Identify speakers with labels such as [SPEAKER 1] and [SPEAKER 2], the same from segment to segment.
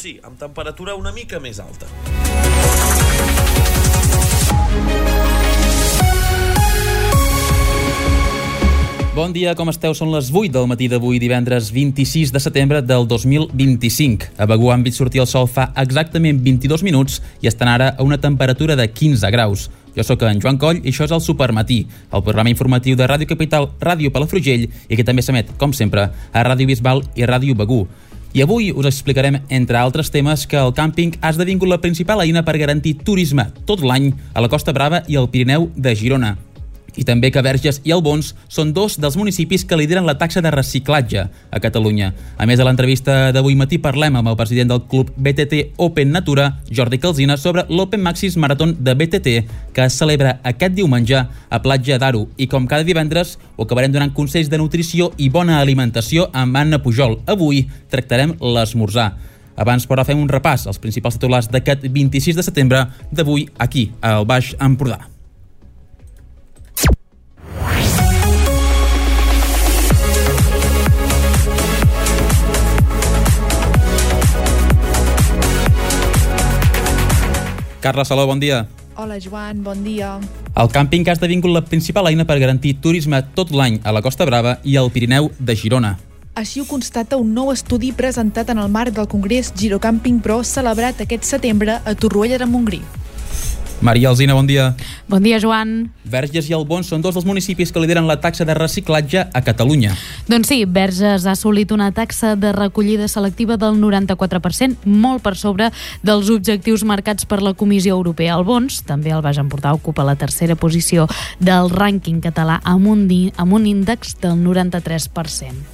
[SPEAKER 1] sí, amb temperatura una mica més alta.
[SPEAKER 2] Bon dia, com esteu? Són les 8 del matí d'avui, divendres 26 de setembre del 2025. A Begur han vist sortir el sol fa exactament 22 minuts i estan ara a una temperatura de 15 graus. Jo sóc en Joan Coll i això és el Supermatí, el programa informatiu de Ràdio Capital, Ràdio Palafrugell i que també s'emet, com sempre, a Ràdio Bisbal i Ràdio Begur. I avui us explicarem, entre altres temes, que el càmping ha esdevingut la principal eina per garantir turisme tot l'any a la Costa Brava i al Pirineu de Girona. I també que Verges i Albons són dos dels municipis que lideren la taxa de reciclatge a Catalunya. A més, a l'entrevista d'avui matí parlem amb el president del club BTT Open Natura, Jordi Calsina, sobre l'Open Maxis Marathon de BTT que es celebra aquest diumenge a Platja d'Aro. I com cada divendres, ho acabarem donant consells de nutrició i bona alimentació amb Anna Pujol. Avui tractarem l'esmorzar. Abans, però, fem un repàs als principals titulars d'aquest 26 de setembre d'avui aquí, al Baix Empordà. Carla Saló, bon dia.
[SPEAKER 3] Hola, Joan, bon dia.
[SPEAKER 2] El càmping ha esdevingut la principal eina per garantir turisme tot l'any a la Costa Brava i al Pirineu de Girona.
[SPEAKER 3] Així ho constata un nou estudi presentat en el marc del Congrés Girocàmping Pro celebrat aquest setembre a Torroella de Montgrí.
[SPEAKER 2] Maria Alsina, bon dia.
[SPEAKER 4] Bon dia, Joan.
[SPEAKER 2] Verges i Albons són dos dels municipis que lideren la taxa de reciclatge a Catalunya.
[SPEAKER 4] Doncs sí, Verges ha assolit una taxa de recollida selectiva del 94%, molt per sobre dels objectius marcats per la Comissió Europea. Albons, també el Baix Empordà, ocupa la tercera posició del rànquing català amb un índex del 93%.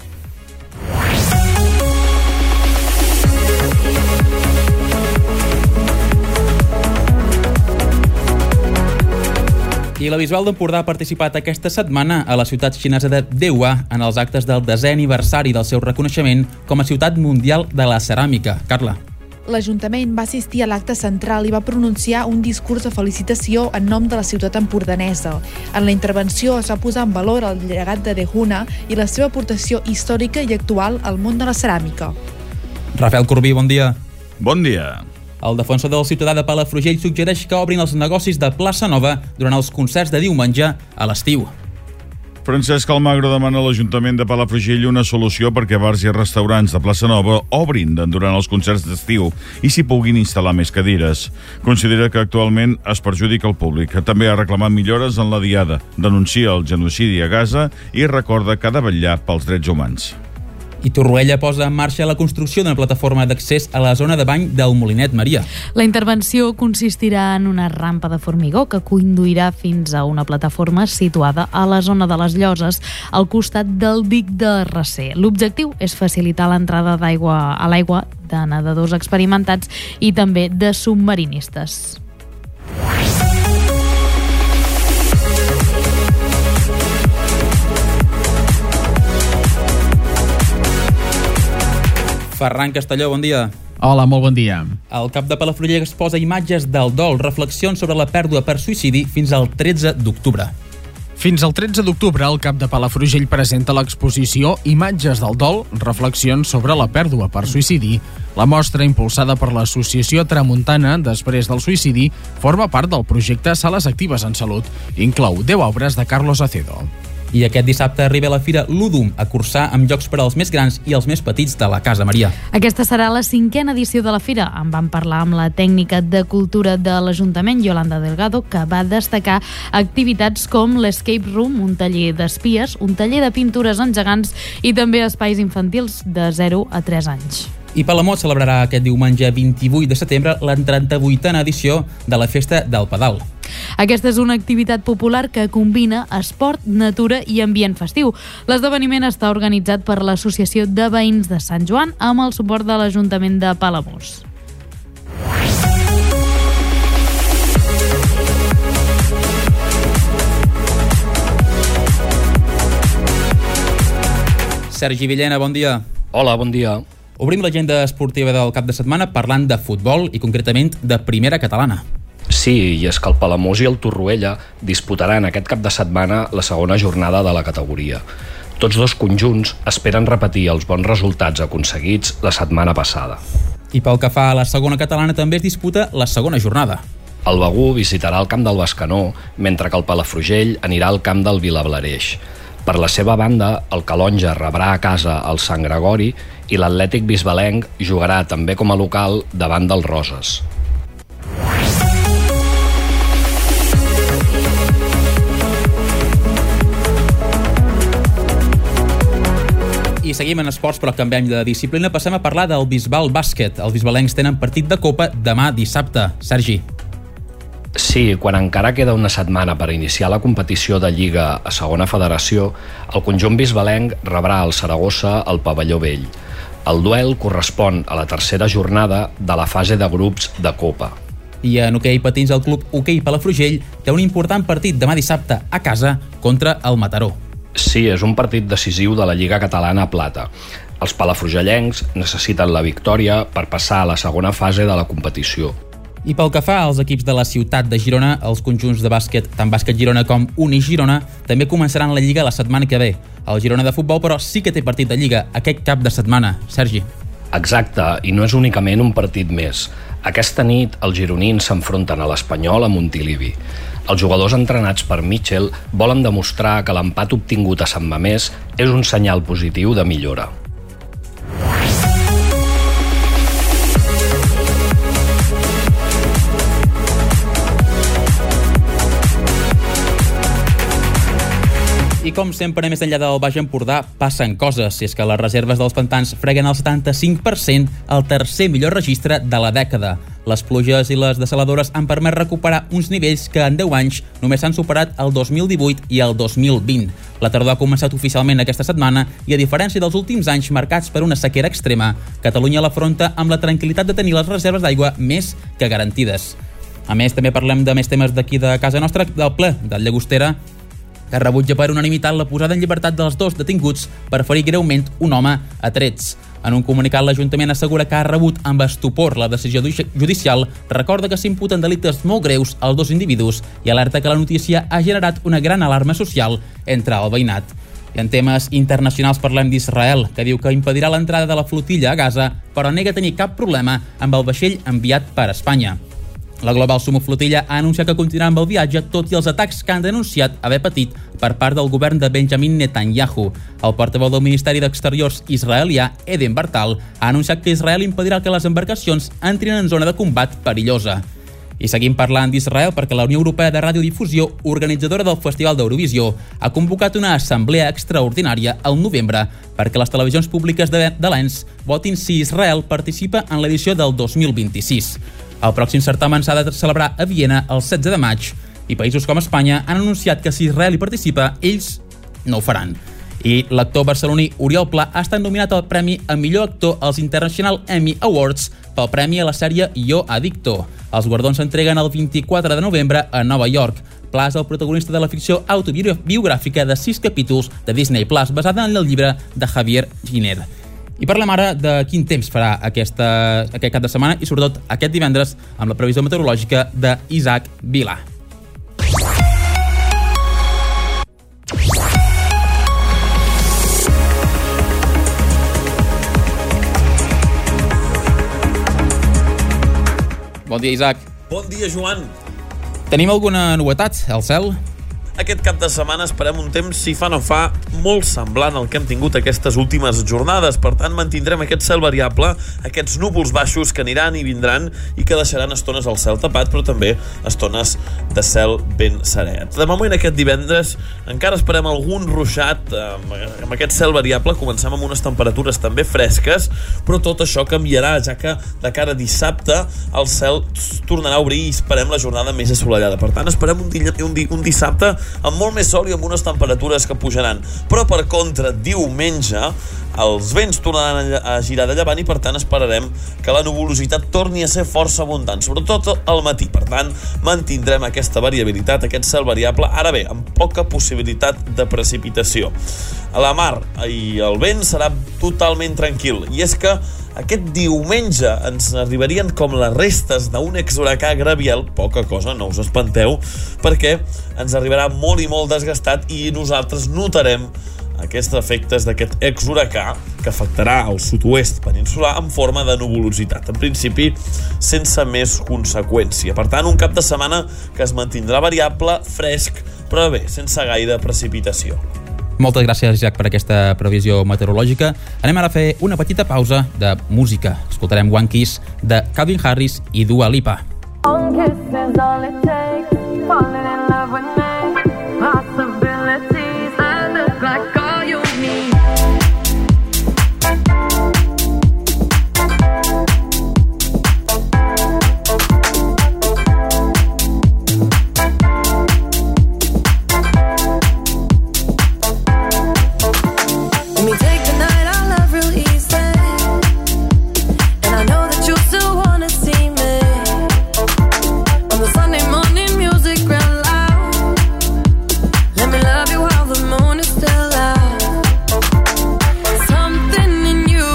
[SPEAKER 2] I la Bisbal d'Empordà ha participat aquesta setmana a la ciutat xinesa de Deua en els actes del 10è aniversari del seu reconeixement com a ciutat mundial de la ceràmica. Carla.
[SPEAKER 3] L'Ajuntament va assistir a l'acte central i va pronunciar un discurs de felicitació en nom de la ciutat empordanesa. En la intervenció es va posar en valor el llegat de Dehuna i la seva aportació històrica i actual al món de la ceràmica.
[SPEAKER 2] Rafael Corbí, bon dia.
[SPEAKER 5] Bon dia.
[SPEAKER 2] El defensor del ciutadà de Palafrugell suggereix que obrin els negocis de Plaça Nova durant els concerts de diumenge a l'estiu.
[SPEAKER 5] Francesc Almagro demana a l'Ajuntament de Palafrugell una solució perquè bars i restaurants de Plaça Nova obrin durant els concerts d'estiu i s'hi puguin instal·lar més cadires. Considera que actualment es perjudica el públic. També ha reclamat millores en la diada, denuncia el genocidi a Gaza i recorda que ha de vetllar pels drets humans.
[SPEAKER 2] I Torroella posa en marxa la construcció d'una plataforma d'accés a la zona de bany del Molinet, Maria.
[SPEAKER 4] La intervenció consistirà en una rampa de formigó que conduirà fins a una plataforma situada a la zona de les Lloses, al costat del dic de Recer. L'objectiu és facilitar l'entrada d'aigua a l'aigua de nedadors experimentats i també de submarinistes.
[SPEAKER 2] Ferran Castelló, bon dia.
[SPEAKER 6] Hola, molt bon dia.
[SPEAKER 2] El cap de Palafrugell exposa imatges del dol, reflexions sobre la pèrdua per suïcidi fins al 13 d'octubre.
[SPEAKER 6] Fins al 13 d'octubre, el cap de Palafrugell presenta l'exposició Imatges del dol, reflexions sobre la pèrdua per suïcidi. La mostra, impulsada per l'Associació Tramuntana després del suïcidi, forma part del projecte Sales Actives en Salut. Inclou 10 obres de Carlos Acedo.
[SPEAKER 2] I aquest dissabte arriba a la Fira Ludum, a cursar amb jocs per als més grans i els més petits de la casa, Maria.
[SPEAKER 4] Aquesta serà la 5a edició de la Fira. En vam parlar amb la tècnica de cultura de l'Ajuntament, Yolanda Delgado, que va destacar activitats com l'Escape Room, un taller d'espies, un taller de pintures en gegants i també espais infantils de 0 a 3 anys.
[SPEAKER 2] I Palamós celebrarà aquest diumenge 28 de setembre la 38a edició de la Festa del Pedal.
[SPEAKER 4] Aquesta és una activitat popular que combina esport, natura i ambient festiu. L'esdeveniment està organitzat per l'Associació de Veïns de Sant Joan amb el suport de l'Ajuntament de Palamós.
[SPEAKER 2] Sergi Villena, bon dia.
[SPEAKER 7] Hola, bon dia.
[SPEAKER 2] Obrim l'agenda esportiva del cap de setmana parlant de futbol i concretament de primera catalana.
[SPEAKER 7] Sí, i és que el Palamós i el Torroella disputaran aquest cap de setmana la segona jornada de la categoria. Tots dos conjunts esperen repetir els bons resultats aconseguits la setmana passada.
[SPEAKER 2] I pel que fa a la segona catalana també es disputa la segona jornada.
[SPEAKER 7] El Begur visitarà el camp del Bescanó, mentre que el Palafrugell anirà al camp del Vilablareix. Per la seva banda, el Calonja rebrà a casa el Sant Gregori i l'Atlètic Bisbalenc jugarà també com a local davant del Roses.
[SPEAKER 2] I seguim en esports, però canviem de disciplina. Passem a parlar del Bisbal Bàsquet. Els bisbalencs tenen partit de Copa demà dissabte. Sergi.
[SPEAKER 7] Sí, quan encara queda una setmana per iniciar la competició de Lliga a segona federació, el conjunt bisbalenc rebrà el Saragossa al Pavelló Vell. El duel correspon a la tercera jornada de la fase de grups de Copa.
[SPEAKER 2] I en hoquei patins, el club Hoquei Palafrugell té un important partit demà dissabte a casa contra el Mataró.
[SPEAKER 7] Sí, és un partit decisiu de la Lliga Catalana Plata. Els palafrugellencs necessiten la victòria per passar a la segona fase de la competició.
[SPEAKER 2] I pel que fa als equips de la ciutat de Girona, els conjunts de bàsquet, tant Bàsquet Girona com Uni Girona, també començaran la Lliga la setmana que ve. El Girona de futbol, però, sí que té partit de Lliga aquest cap de setmana. Sergi.
[SPEAKER 7] Exacte, i no és únicament un partit més. Aquesta nit, els gironins s'enfronten a l'Espanyol a Montilivi. Els jugadors entrenats per Mitchell volen demostrar que l'empat obtingut a Sant Mamés és un senyal positiu de millora.
[SPEAKER 2] I com sempre, més enllà del Baix Empordà, passen coses. Si és que les reserves dels pantans freguen el 75%, el tercer millor registre de la dècada. Les pluges i les dessaladores han permès recuperar uns nivells que en 10 anys només s'han superat el 2018 i el 2020. La tardor ha començat oficialment aquesta setmana i, a diferència dels últims anys marcats per una sequera extrema, Catalunya l'afronta amb la tranquil·litat de tenir les reserves d'aigua més que garantides. A més, també parlem de més temes d'aquí de casa nostra, del ple del Llagostera, que rebutja per unanimitat la posada en llibertat dels dos detinguts per ferir greument un home a trets. En un comunicat, l'Ajuntament assegura que ha rebut amb estupor la decisió judicial, recorda que s'imputen delictes molt greus als dos individus i alerta que la notícia ha generat una gran alarma social entre el veïnat. I en temes internacionals parlem d'Israel, que diu que impedirà l'entrada de la flotilla a Gaza, però nega tenir cap problema amb el vaixell enviat per Espanya. La Global Sumo Flotilla ha anunciat que continuarà amb el viatge, tot i els atacs que han denunciat haver patit per part del govern de Benjamin Netanyahu. El portaveu del Ministeri d'Exteriors israelià, Eden Bartal, ha anunciat que Israel impedirà que les embarcacions entrin en zona de combat perillosa. I seguim parlant d'Israel perquè la Unió Europea de Radiodifusió, organitzadora del Festival d'Eurovisió, ha convocat una assemblea extraordinària al novembre perquè les televisions públiques de l'ENS votin si Israel participa en l'edició del 2026. El pròxim certamen s'ha de celebrar a Viena el 16 de maig i països com Espanya han anunciat que si Israel hi participa, ells no ho faran. I l'actor barceloní Oriol Pla ha estat nominat al Premi a Millor Actor als International Emmy Awards pel premi a la sèrie Yo Adicto. Els guardons s'entreguen el 24 de novembre a Nova York. Pla és el protagonista de la ficció autobiogràfica de 6 capítols de Disney Plus, basada en el llibre de Javier Giner. I parlem ara de quin temps farà aquest cap de setmana i sobretot aquest divendres amb la previsió meteorològica d'Isaac Vilà. Bon dia, Isaac.
[SPEAKER 1] Bon dia, Joan.
[SPEAKER 2] Tenim alguna novetat al cel?
[SPEAKER 1] Aquest cap de setmana esperem un temps, si fa no fa, molt semblant al que hem tingut aquestes últimes jornades. Per tant, mantindrem aquest cel variable, aquests núvols baixos que aniran i vindran i que deixaran estones al cel tapat, però també estones de cel ben serè. De moment, aquest divendres, encara esperem algun ruixat amb aquest cel variable. Comencem amb unes temperatures també fresques, però tot això canviarà, ja que de cara a dissabte el cel tornarà a obrir i esperem la jornada més assolellada. Per tant, esperem un dissabte amb molt més sol i amb unes temperatures que pujaran. Però, per contra, diumenge els vents tornaran a girar de llevant i, per tant, esperarem que la nuvolositat torni a ser força abundant, sobretot al matí. Per tant, mantindrem aquesta variabilitat, aquest cel variable, ara bé, amb poca possibilitat de precipitació. A la mar i el vent serà totalment tranquil, i és que aquest diumenge ens arribarien com les restes d'un exhuracà Gabriel, poca cosa, no us espanteu, perquè ens arribarà molt i molt desgastat i nosaltres notarem aquests efectes d'aquest exhuracà que afectarà el sud-oest peninsular en forma de nuvolositat. En principi, sense més conseqüència. Per tant, un cap de setmana que es mantindrà variable, fresc, però bé, sense gaire precipitació.
[SPEAKER 2] Moltes gràcies, Isaac, per aquesta previsió meteorològica. Anem ara a fer una petita pausa de música. Escoltarem One Kiss de Calvin Harris i Dua Lipa.
[SPEAKER 8] One kiss is all it takes, falling in love with me, possibilities, I look like all you need. Let me take the night, I love real easy, and I know that you still wanna see me. On the Sunday morning, music real loud. Let me love you while the moon is still out. Something in you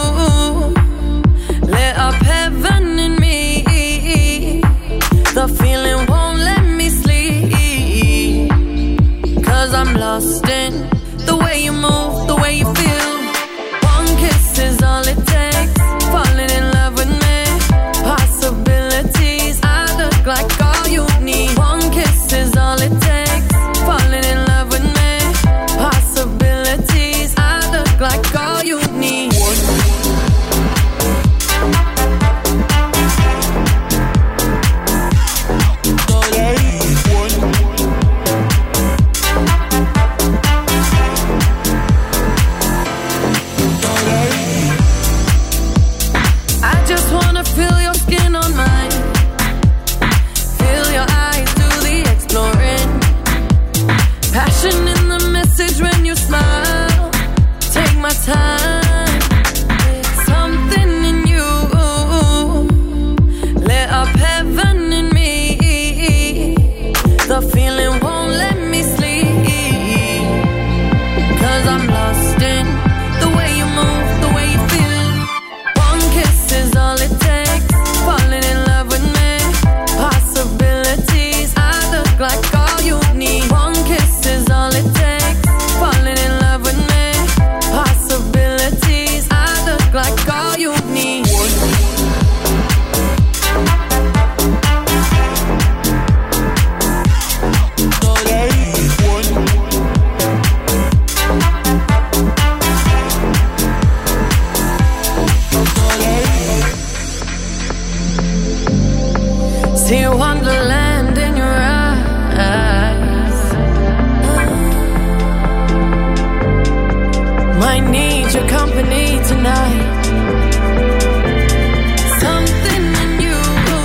[SPEAKER 8] lit up heaven in me. The feeling won't let me sleep, 'cause I'm lost in the way you move, the way you feel. One kiss is all it takes, falling in love with me, possibilities, I look like all you need. One kiss is all it takes, falling in love with me, possibilities, I look like all you need. I just wanna feel your skin on mine, feel your eyes do the exploring, passion in the message when you smile, take my time, something in you lit up heaven in me, the feeling won't let me sleep, 'cause I'm lost in the way you move, the way you feel. One kiss is all it takes, falling in love with me, possibilities, I look like all you need. One kiss is all it takes, falling in love with me, possibilities, I look like all you need. See wonderland in your eyes. Might need your company tonight. Something in you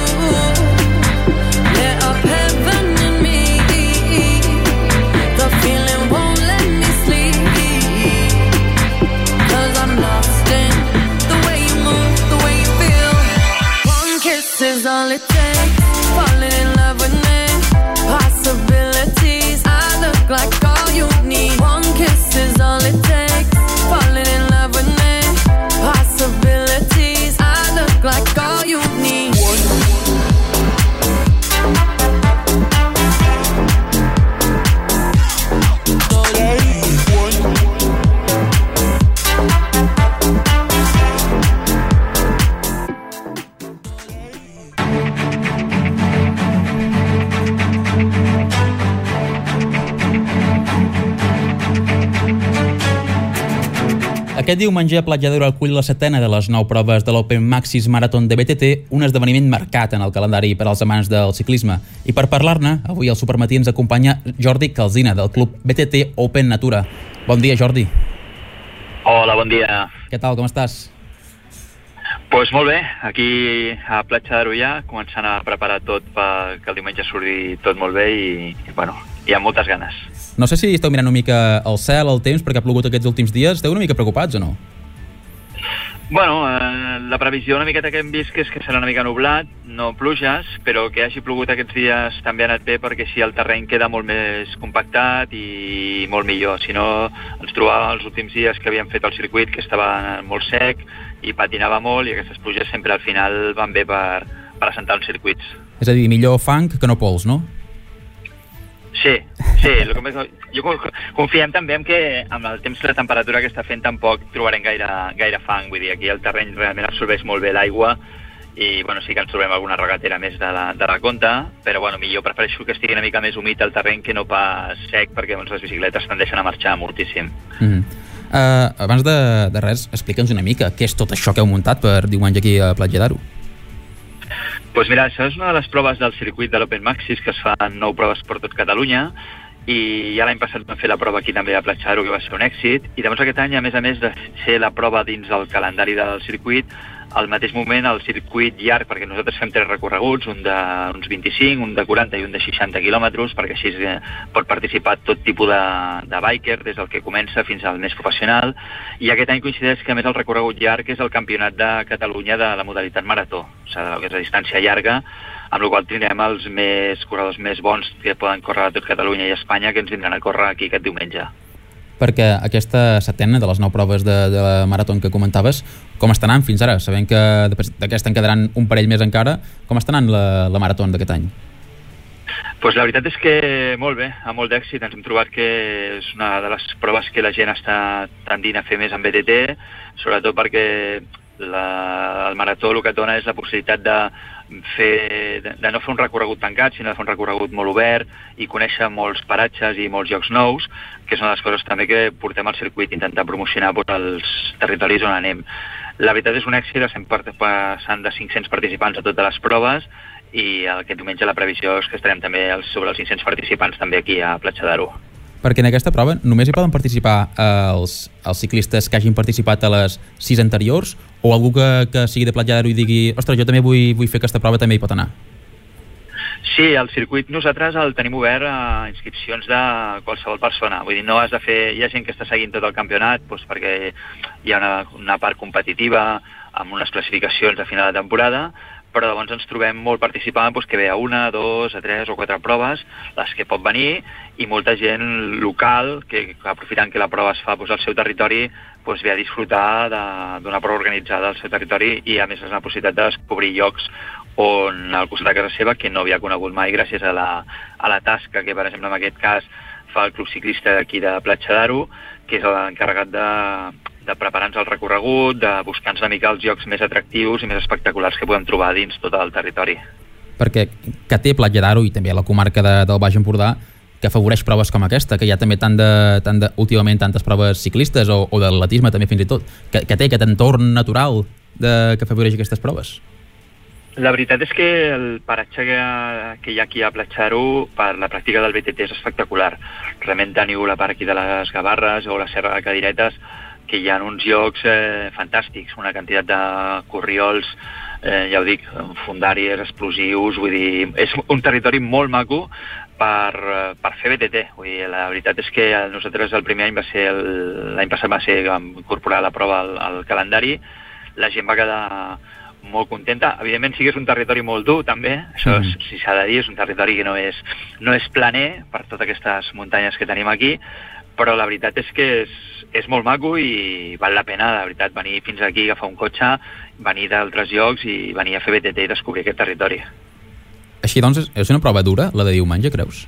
[SPEAKER 8] lit up heaven in me. The feeling won't let me sleep, 'cause I'm lost in the way you move, the way you feel. One kiss is all it takes, falling in love with me, possibilities, I look like all you need. One kiss is all it takes, falling in love with me, possibilities, I look like all you need.
[SPEAKER 2] Aquest diumenge, Platja d'Aro acull la 7ª de les 9 proves de l'Open Maxis Marathon de BTT, un esdeveniment marcat en el calendari per als amants del ciclisme. I per parlar-ne, avui al Supermatí ens acompanya Jordi Calsina, del club BTT Open Natura. Bon dia, Jordi.
[SPEAKER 9] Hola, bon dia.
[SPEAKER 2] Què tal, com estàs?
[SPEAKER 9] Pues molt bé, aquí a Platja d'Aro ja, començant a preparar tot perquè el diumenge surti tot molt bé i bueno, hi ha moltes ganes.
[SPEAKER 2] No sé si esteu mirant una mica el cel, el temps, perquè ha plogut aquests últims dies. Esteu una mica preocupats o no?
[SPEAKER 9] Bueno, la previsió una miqueta que hem vist que és que serà una mica nublat, no pluges, però que hagi plogut aquests dies també ha anat bé perquè així el terreny queda molt més compactat i molt millor. Si no, ens trobàvem els últims dies que havíem fet el circuit que estava molt sec i patinava molt i aquestes pluges sempre al final van bé per assentar els circuits.
[SPEAKER 2] És a dir, millor fang que no pols, no?
[SPEAKER 9] Sí, jo confiem també en que amb el temps i la temperatura que està fent tampoc trobarem gaire fang, vull dir, aquí el terreny realment absorbeix molt bé l'aigua i bueno, sí que ens trobem alguna regatera més de la compta, però bueno, millor prefereixo que estigui una mica més humit el terreny que no pas sec, perquè doncs, les bicicletes tendeixen a marxar moltíssim.
[SPEAKER 2] Abans de res, explica'ns una mica què és tot això que heu muntat per diumenge aquí a Platja d'Aro.
[SPEAKER 9] Doncs mira, això és una de les proves del circuit de l'Open Maxis, que es fan 9 proves per tot Catalunya, i ja l'any passat vam fer la prova aquí també a Platja d'Aro, que va ser un èxit, i llavors aquest any, a més de ser la prova dins del calendari del circuit, al mateix moment el circuit llarg, perquè nosaltres fem 3 recorreguts, un d'uns 25, un de 40 i un de 60 quilòmetres, perquè així pot participar tot tipus de biker, des del que comença fins al més professional, i aquest any coincideix que a més el recorregut llarg és el campionat de Catalunya de la modalitat marató, o sigui, que és a distància llarga, amb la qual tindrem els corredors més bons que poden córrer a tot Catalunya i Espanya, que ens vindran a córrer aquí aquest diumenge.
[SPEAKER 2] Perquè aquesta setena de les 9 proves de la marató que comentaves, com està anant fins ara? Sabem que d'aquesta en quedaran un parell més encara. Com està anant la marató d'aquest any?
[SPEAKER 9] Pues la veritat és que molt bé, amb molt d'èxit. Ens hem trobat que és una de les proves que la gent està tendint a fer més en BTT, sobretot perquè el marató el que et dona és la possibilitat de no fer un recorregut tancat, sinó de fer un recorregut molt obert i conèixer molts paratges i molts llocs nous, que és una de les coses també que portem al circuit, intentar promocionar els territoris on anem. La veritat és un èxit, estem passant de 500 participants a totes les proves i aquest diumenge la previsió és que estarem també sobre els 500 participants també aquí a Platja d'Aro.
[SPEAKER 2] Perquè en aquesta prova només hi poden participar els ciclistes que hagin participat a les 6 anteriors o algú que sigui de Platja d'Aro i digui ostres, jo també vull fer aquesta prova, també hi pot anar?
[SPEAKER 9] Sí, el circuit nosaltres el tenim obert a inscripcions de qualsevol persona. Vull dir, no has de fer... Hi ha gent que està seguint tot el campionat doncs, perquè hi ha una part competitiva amb unes classificacions a final de temporada, però llavors ens trobem molt participant que ve a 1, 2, 3 o 4 proves, les que pot venir, i molta gent local que aprofitant que la prova es fa al seu territori ve a disfrutar d'una prova organitzada al seu territori i a més és una possibilitat de descobrir llocs on al costat de casa seva que no havia conegut mai gràcies a la tasca que per exemple en aquest cas fa el Club Ciclista d'aquí de Platja d'Aro, que és l'encarregat de preparar-nos el recorregut, de buscar-nos una mica els llocs més atractius i més espectaculars que podem trobar dins tot el territori.
[SPEAKER 2] Perquè que té Platja d'Aro i també la comarca del Baix Empordà que afavoreix proves com aquesta, que hi ha també últimament tantes proves ciclistes o d'atletisme també fins i tot, que té aquest entorn natural que afavoreix aquestes proves.
[SPEAKER 9] La veritat és que el paratge que hi ha aquí a Platja d'Aro per la pràctica del BTT és espectacular. Realment teniu la part aquí de les Gavarres o la Serra de Cadiretes, que hi ha uns llocs fantàstics, una quantitat de corriols, ja ho dic, fondàries, explosius, vull dir, és un territori molt maco per fer BTT. Vull dir, la veritat és que nosaltres el primer any l'any passat va ser incorporar la prova al calendari, la gent va quedar molt contenta. Evidentment sí que és un territori molt dur també, això si s'ha de dir, és un territori que no és planer per totes aquestes muntanyes que tenim aquí, però la veritat és que és molt maco i val la pena, la veritat, venir fins aquí, agafar un cotxe, venir d'altres llocs i venir a fer BTT i descobrir aquest territori.
[SPEAKER 2] Així doncs, és una prova dura, la de diumenge, creus?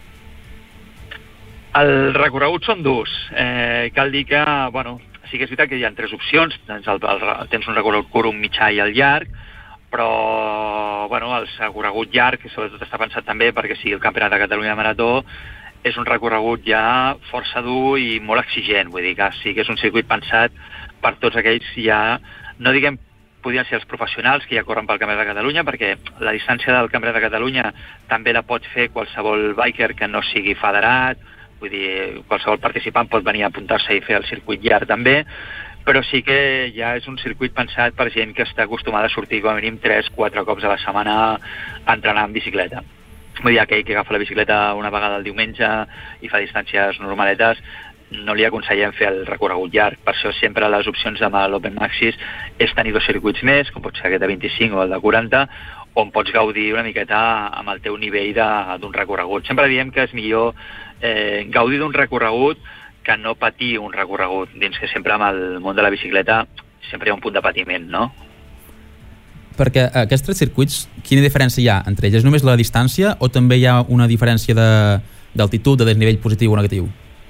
[SPEAKER 9] Els recorreguts són durs. Cal dir que, bueno, sí que és veritat que hi ha 3 opcions, tens un recorregut curt, un mitjà i el llarg, però bueno, el recorregut llarg, que sobretot està pensat també perquè sigui el Campionat de Catalunya de Marató, és un recorregut ja força dur i molt exigent, vull dir que sí que és un circuit pensat per tots aquells ja, no diguem podrien ser els professionals que ja corren pel Campionat de Catalunya, perquè la distància del Campionat de Catalunya també la pot fer qualsevol biker que no sigui federat, vull dir, qualsevol participant pot venir a apuntar-se i fer el circuit llarg també, però sí que ja és un circuit pensat per gent que està acostumada a sortir com a mínim 3-4 cops a la setmana a entrenar en bicicleta. Vull dir, aquell que agafa la bicicleta una vegada al diumenge i fa distàncies normaletes, no li aconsellem fer el recorregut llarg. Per això sempre les opcions amb l'Open Maxis és tenir 2 circuits més, com pot ser aquest de 25 o el de 40, on pots gaudir una miqueta amb el teu nivell d'un recorregut. Sempre diem que és millor gaudir d'un recorregut que no patir un recorregut, dins que sempre amb el món de la bicicleta sempre hi ha un punt de patiment, no?
[SPEAKER 2] Perquè aquests 3 circuits, quina diferència hi ha entre ells? És només la distància o també hi ha una diferència d'altitud, de desnivell positiu o negatiu.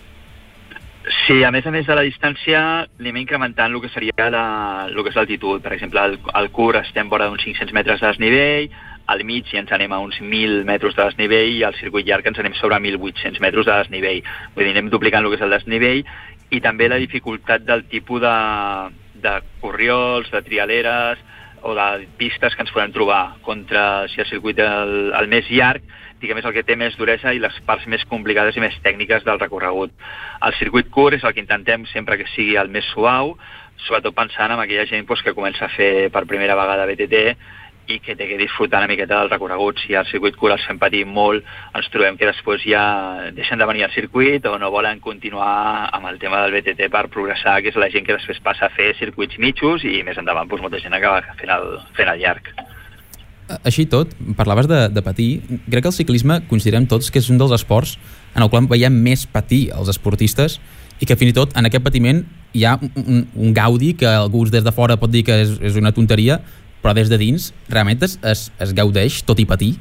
[SPEAKER 9] Sí, a més de la distància anem incrementant el que seria el que és l'altitud. Per exemple, al curt estem vora d'uns 500 metres de desnivell, al mig ja ens anem a uns 1.000 metres de desnivell i al circuit llarg ens anem sobre 1.800 metres de desnivell. Vull dir, anem duplicant el que és el desnivell i també la dificultat del tipus de corriols, de trialeres o de pistes que ens podem trobar contra si el circuit el més llarg, diguem, és el que té més duresa i les parts més complicades i més tècniques del recorregut. El circuit curt és el que intentem sempre que sigui el més suau, sobretot pensant en aquella gent que comença a fer per primera vegada BTT i que té que disfrutar una miqueta del recorregut. Si al circuit curt els fem patir molt, ens trobem que després ja deixen de venir al circuit o no volen continuar amb el tema del BTT per progressar, que és la gent que després passa a fer circuits mitjos i més endavant molta gent acaba fent el llarg.
[SPEAKER 2] Així tot, parlaves de patir. Crec que el ciclisme considerem tots que és un dels esports en el qual veiem més patir els esportistes i que fins i tot en aquest patiment hi ha un gaudi que algú des de fora pot dir que és una tonteria, però des de dins realment es gaudeix tot i patir?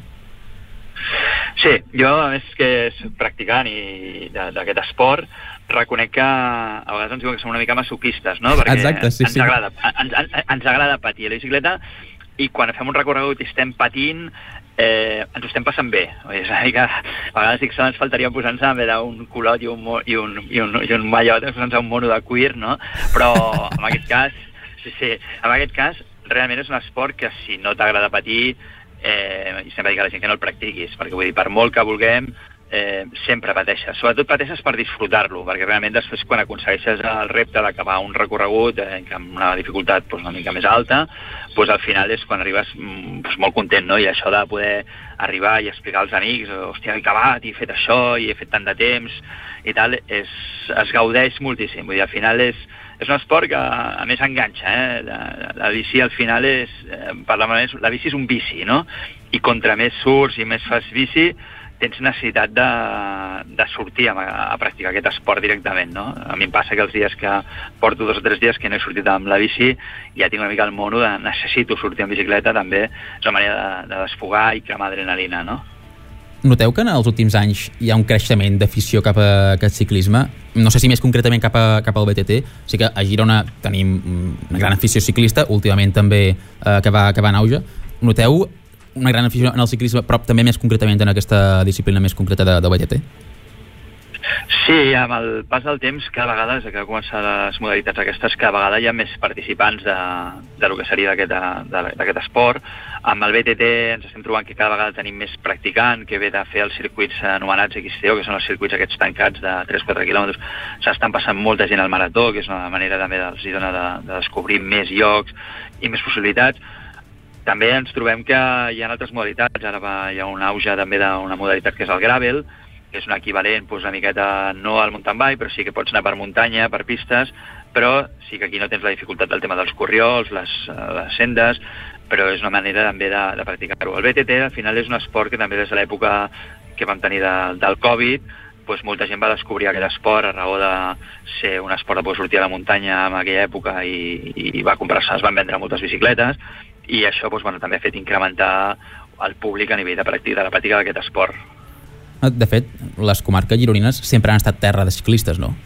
[SPEAKER 9] Sí, jo a més que és practicant d'aquest esport reconec que a vegades ens diuen que som una mica masoquistes, no? Perquè
[SPEAKER 2] exacte, sí,
[SPEAKER 9] ens agrada patir a la bicicleta i quan fem un recorregut i estem patint ens ho estem passant bé. És a dir que a vegades sí que ens faltaria posar-nos en vez d'un culot i un mallot, posar-nos un mono de cuir, no? Però en aquest cas, en aquest cas realment és un esport que si no t'agrada patir, i sempre dic a la gent que no el practiquis, perquè vull dir, per molt que vulguem, sempre pateixes. Sobretot pateixes per disfrutar-lo, perquè realment després quan aconsegueixes el repte d'acabar un recorregut amb una dificultat una mica més alta, al final és quan arribes molt content, no? I això de poder arribar i explicar als amics, hòstia, he acabat i he fet això i he fet tant de temps i tal, es gaudeix moltíssim. Vull dir, al final és un esport que a més enganxa, la bici al final la bici és un vici, no? I contra més surts i més fas bici tens necessitat de sortir a practicar aquest esport directament, no? A mi em passa que els dies que porto 2 o 3 dies que no he sortit amb la bici ja tinc una mica el mono de necessito sortir amb bicicleta, també és una manera de desfogar i cremar adrenalina, no?
[SPEAKER 2] Noteu que en els últims anys hi ha un creixement d'afició cap a aquest ciclisme? No sé si més concretament cap al BTT. Sí que a Girona tenim una gran afició ciclista, últimament també que va en auge. Noteu una gran afició en el ciclisme, però també més concretament en aquesta disciplina més concreta de BTT?
[SPEAKER 9] Sí, amb el pas del temps, cada vegada, des que han començat les modalitats aquestes, cada vegada hi ha més participants de lo que seria d'aquest esport. Amb el BTT ens estem trobant que cada vegada tenim més practicant, que ve de fer els circuits anomenats XTO, que són els circuits aquests tancats de 3-4 quilòmetres. S'estan passant molta gent al marató, que és una manera també els dona de descobrir més llocs i més possibilitats. També ens trobem que hi ha altres modalitats. Ara hi ha un auge també d'una modalitat que és el gravel, que és un equivalent una miqueta no al mountain bike, però sí que pots anar per muntanya, per pistes, però sí que aquí no tens la dificultat del tema dels corriols, les sendes, però és una manera també de practicar-ho. El BTT al final és un esport que també des de l'època que vam tenir del Covid, molta gent va descobrir aquest esport a raó de ser un esport de poder sortir a la muntanya en aquella època i es van vendre moltes bicicletes i això també ha fet incrementar el públic a nivell de la pràctica d'aquest esport.
[SPEAKER 2] De fet, les comarques gironines sempre han estat terra de ciclistes, no?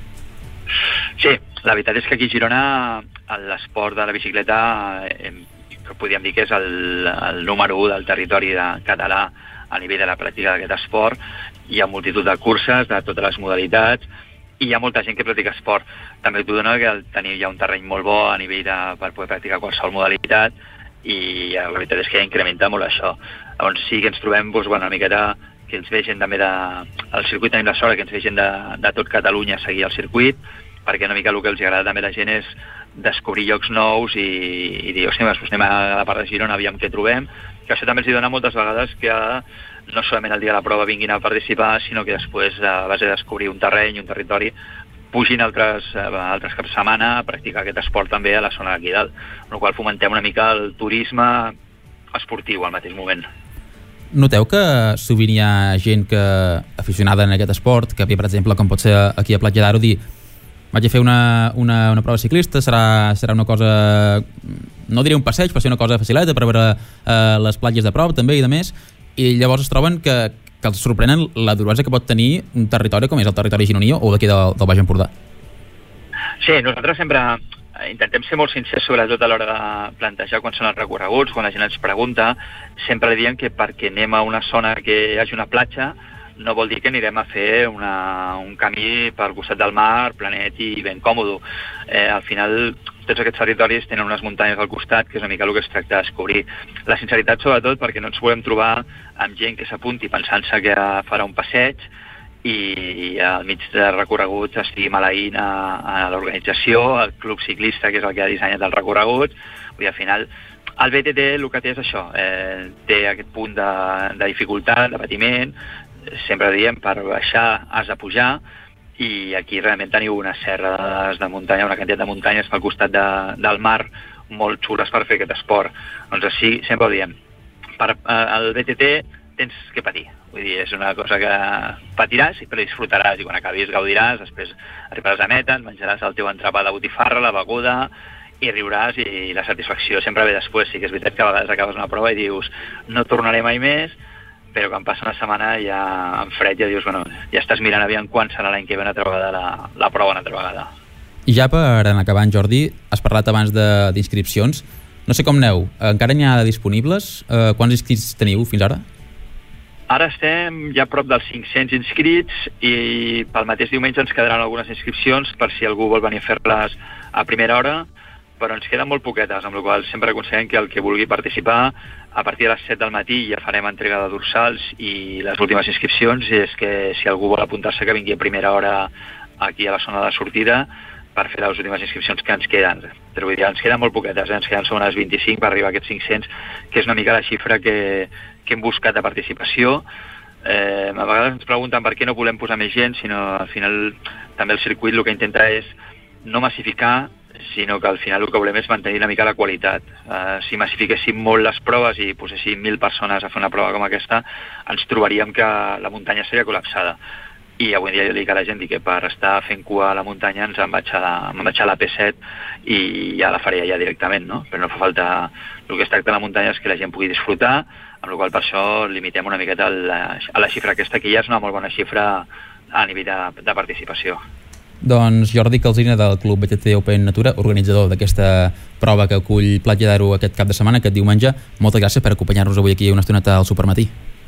[SPEAKER 9] Sí, la veritat és que aquí a Girona l'esport de la bicicleta podríem dir que és el número 1 del territori català a nivell de la pràctica d'aquest esport. Hi ha multitud de curses de totes les modalitats i hi ha molta gent que practica esport. També t'ho dona que hi ha un terreny molt bo a nivell per poder practicar qualsevol modalitat i la veritat és que ja incrementa molt això. Llavors sí que ens trobem una miqueta que ens ve gent també al circuit, tenim la sort que ens ve gent de tot Catalunya a seguir el circuit, perquè una mica el que els agrada també a la gent és descobrir llocs nous i dir, hòstia, anem a la part de Girona, aviam què trobem, que això també els dona moltes vegades que no solament el dia de la prova vinguin a participar, sinó que després, a base de descobrir un terreny, un territori, pugin altres caps de setmana a practicar aquest esport també a la zona d'aquí dalt, amb la qual cosa fomentem una mica el turisme esportiu al mateix moment.
[SPEAKER 2] Noteu que sovint hi ha gent aficionada en aquest esport, que ve, per exemple, com pot ser aquí a Platja d'Aro, dir vaig a fer una prova ciclista, serà una cosa, no diré un passeig, però ser una cosa facileta per veure les platges de prop també i de més, i llavors es troben que que els sorprenen la duresa que pot tenir un territori com és el territori gironí o d'aquí del Baix Empordà.
[SPEAKER 9] Sí, nosaltres sempre intentem ser molt sincers, sobretot a l'hora de plantejar quan són els recorreguts, quan la gent ens pregunta, sempre diem que perquè anem a una zona que hi hagi una platja no vol dir que anirem a fer un camí pel costat del mar, planet i ben còmode. Al final, tots aquests territoris tenen unes muntanyes al costat, que és una mica el que es tracta de descobrir. La sinceritat, sobretot, perquè no ens volem trobar amb gent que s'apunti pensant-se que farà un passeig i al mig de recorreguts estigui maleint a l'organització, al club ciclista, que és el que ha dissenyat el recorregut. Vull dir, al final, el BTT el que té és això, té aquest punt de dificultat, de patiment. Sempre diem, per baixar has de pujar, i aquí realment teniu unes serres de muntanya, una quantitat de muntanyes pel costat del mar molt xules per fer aquest esport. Doncs així sempre ho diem. Per el BTT tens que patir. Vull dir, és una cosa que patiràs però disfrutaràs, i quan acabis gaudiràs, després arribaràs a meta, menjaràs el teu entrepà de botifarra, la beguda, i riuràs, i la satisfacció sempre ve després. Sí que és veritat que a vegades acabes una prova i dius no tornaré mai més, però quan passa una setmana ja en fred ja dius, bueno, ja estàs mirant aviam quan serà l'any que ve una altra vegada la prova una altra vegada.
[SPEAKER 2] I ja per anar acabant, Jordi, has parlat abans d'inscripcions. No sé com aneu, encara n'hi ha disponibles? Quants inscrits teniu fins ara?
[SPEAKER 9] Ara estem ja a prop dels 500 inscrits i pel mateix diumenge ens quedaran algunes inscripcions per si algú vol venir a fer-les a primera hora, però ens queden molt poquetes, amb la qual cosa sempre aconsellem que el que vulgui participar a partir de les 7 del matí ja farem entrega de dorsals, i les últimes inscripcions és que si algú vol apuntar-se que vingui a primera hora aquí a la zona de sortida per fer les últimes inscripcions que ens queden. Però vull dir, ens queden molt poquetes, ens queden sobre unes 25 per arribar a aquests 500, que és una mica la xifra que hem buscat de participació. A vegades ens pregunten per què no volem posar més gent, sinó al final també el circuit el que intenta és no massificar, sinó que al final el que volem és mantenir una mica la qualitat. Si massifiquéssim molt les proves i poséssim 1.000 persones a fer una prova com aquesta, ens trobaríem que la muntanya seria col·lapsada. I avui dia dic a la gent que per estar fent cua a la muntanya em vaig a la P7 i ja la faré ja directament, no? Però no fa falta... El que es tracta de la muntanya és que la gent pugui disfrutar, amb la qual per això limitem una miqueta a la xifra aquesta, que ja és una molt bona xifra a nivell de participació.
[SPEAKER 2] Doncs Jordi Calsina, del Club BTT Open Natura, organitzador d'aquesta prova que acull Platja d'Aro aquest cap de setmana, aquest diumenge, moltes gràcies per acompanyar-nos avui aquí una estoneta al Supermatí.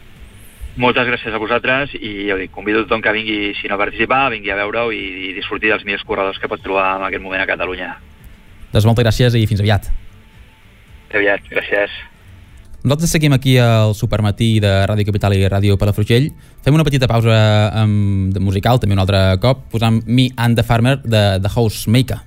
[SPEAKER 9] Moltes gràcies a vosaltres, i ja ho dic, convido a tothom que vingui, si no a participar, vingui a veure-ho i disfrutir dels millors corredors que pot trobar en aquest moment a Catalunya.
[SPEAKER 2] Doncs moltes gràcies i fins aviat.
[SPEAKER 9] Fins aviat, gràcies.
[SPEAKER 2] Nosaltres seguim aquí al Supermatí de Ràdio Capital i Ràdio Palafrugell. Fem una petita pausa musical, també un altre cop, posant Me and the Farmer de The Housemaker.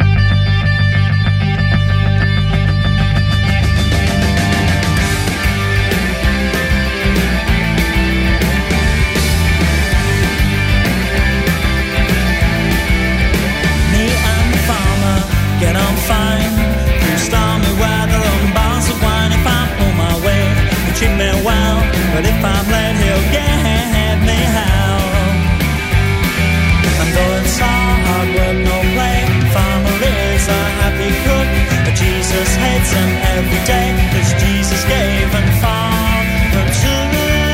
[SPEAKER 10] Me and the farmer get on fine through stormy weather and bars of wine. If I'm on my way, he'll treat me well, but if I'm late, he'll get me hell. And though it's all hard work, no play, farmer is a happy cook, but Jesus hates him every day, 'cause Jesus gave and farmer took.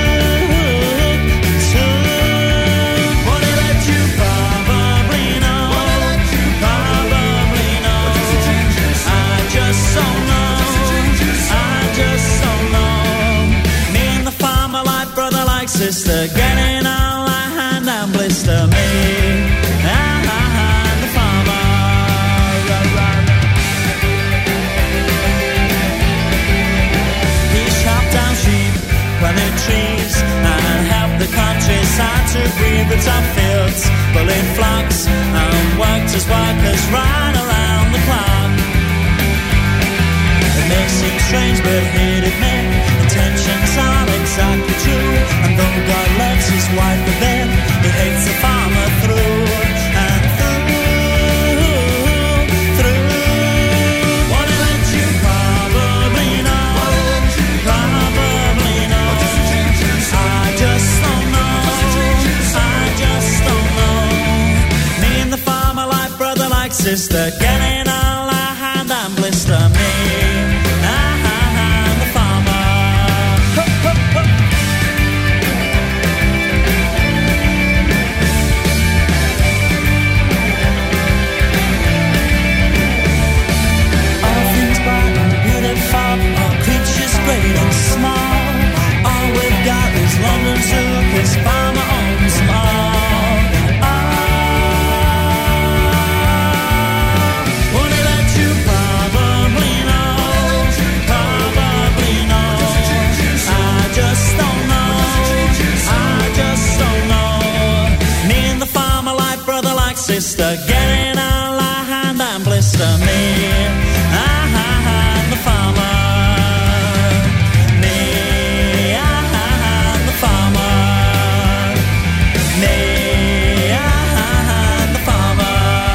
[SPEAKER 10] What did let you probably know? Probably know. I just don't know. I just don't know. Me and the farmer, like brother, like sister, getting all a hand and blister. Me and the farmer. He chopped down sheep, planted trees, and helped the countryside to breathe. The top fields, bullied flocks, and worked his workers right around the clock. It may seem strange, but he'd admit intentions aren't exactly true. And though God loves his wife a bit, he hates the farmer through and through. What did let you probably know? Probably know. I just don't know. I just don't know. Me and the farmer, like brother, like sister, getting all a hand and blister. Me and the farmer. sister, getting a line and blister me. The farmer. Me, the farmer. Me, the farmer.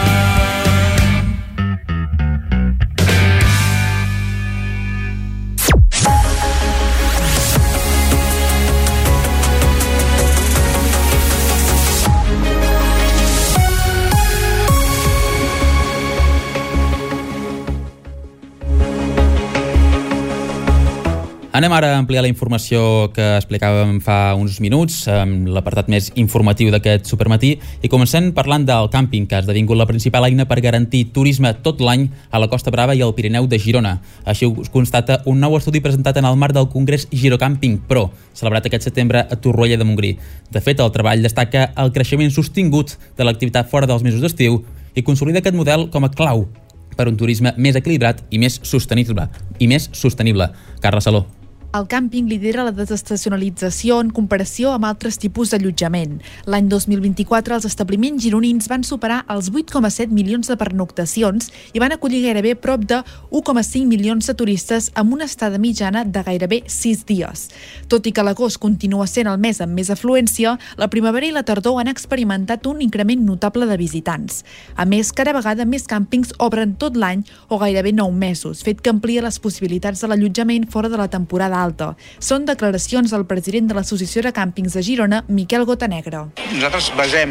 [SPEAKER 2] Anem ara a ampliar la informació que explicàvem fa uns minuts, amb l'apartat més informatiu d'aquest supermatí, i comencem parlant del càmping, que ha esdevingut la principal eina per garantir turisme tot l'any a la Costa Brava i al Pirineu de Girona. Així ho constata un nou estudi presentat en el marc del Congrés Girocàmping Pro, celebrat aquest setembre a Torroella de Montgrí. De fet, el treball destaca el creixement sostingut de l'activitat fora dels mesos d'estiu i consolida aquest model com a clau per un turisme més equilibrat i més sostenible. Carla Saló.
[SPEAKER 3] El càmping lidera la desestacionalització en comparació amb altres tipus d'allotjament. L'any 2024 els establiments gironins van superar els 8,7 milions de pernoctacions i van acollir gairebé prop de 1,5 milions de turistes amb una estada mitjana de gairebé 6 dies. Tot i que l'agost continua sent el mes amb més afluència, la primavera i la tardor han experimentat un increment notable de visitants. A més, cada vegada més càmpings obren tot l'any o gairebé 9 mesos, fet que amplia les possibilitats de l'allotjament fora de la temporada alta. Són declaracions del president de l'Associació de Càmpings de Girona, Miquel Gotanegra.
[SPEAKER 11] Nosaltres basem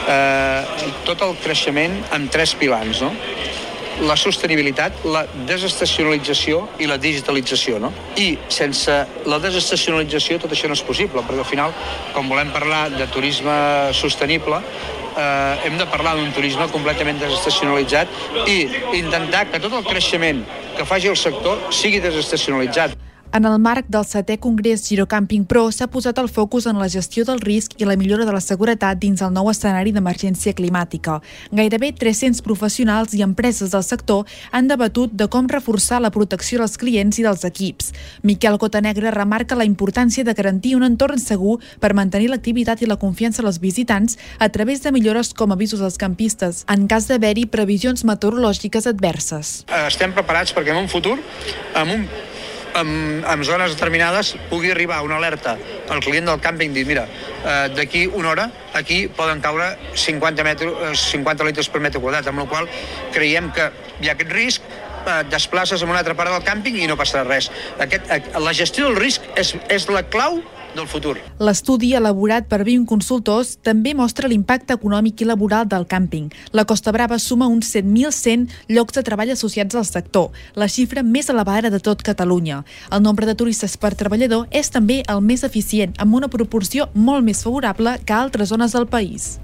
[SPEAKER 11] tot el creixement en 3 pilars, no? La sostenibilitat, la desestacionalització i la digitalització, no? I sense la desestacionalització tot això no és possible, perquè al final, quan volem parlar de turisme sostenible, hem de parlar d'un turisme completament desestacionalitzat i intentar que tot el creixement que faci el sector sigui desestacionalitzat.
[SPEAKER 3] En el marc del 7è Congrés Girocàmping Pro s'ha posat el focus en la gestió del risc i la millora de la seguretat dins el nou escenari d'emergència climàtica. Gairebé 300 professionals i empreses del sector han debatut de com reforçar la protecció dels clients i dels equips. Miquel Gotanegra remarca la importància de garantir un entorn segur per mantenir l'activitat i la confiança dels visitants a través de millores com avisos als campistes, en cas d'haver-hi previsions meteorològiques adverses.
[SPEAKER 11] Estem preparats perquè en un futur, en zones determinades pugui arribar una alerta al client del càmping i dir, mira, d'aquí una hora aquí poden caure 50 litres per metre quadrat, amb la qual creiem que hi ha aquest risc, desplaces a una altra part del càmping i no passarà res. La gestió del risc és la clau del futur.
[SPEAKER 3] L'estudi elaborat per 20 consultors també mostra l'impacte econòmic i laboral del càmping. La Costa Brava suma uns 7.100 llocs de treball associats al sector, la xifra més elevada de tot Catalunya. El nombre de turistes per treballador és també el més eficient, amb una proporció molt més favorable que altres zones del país.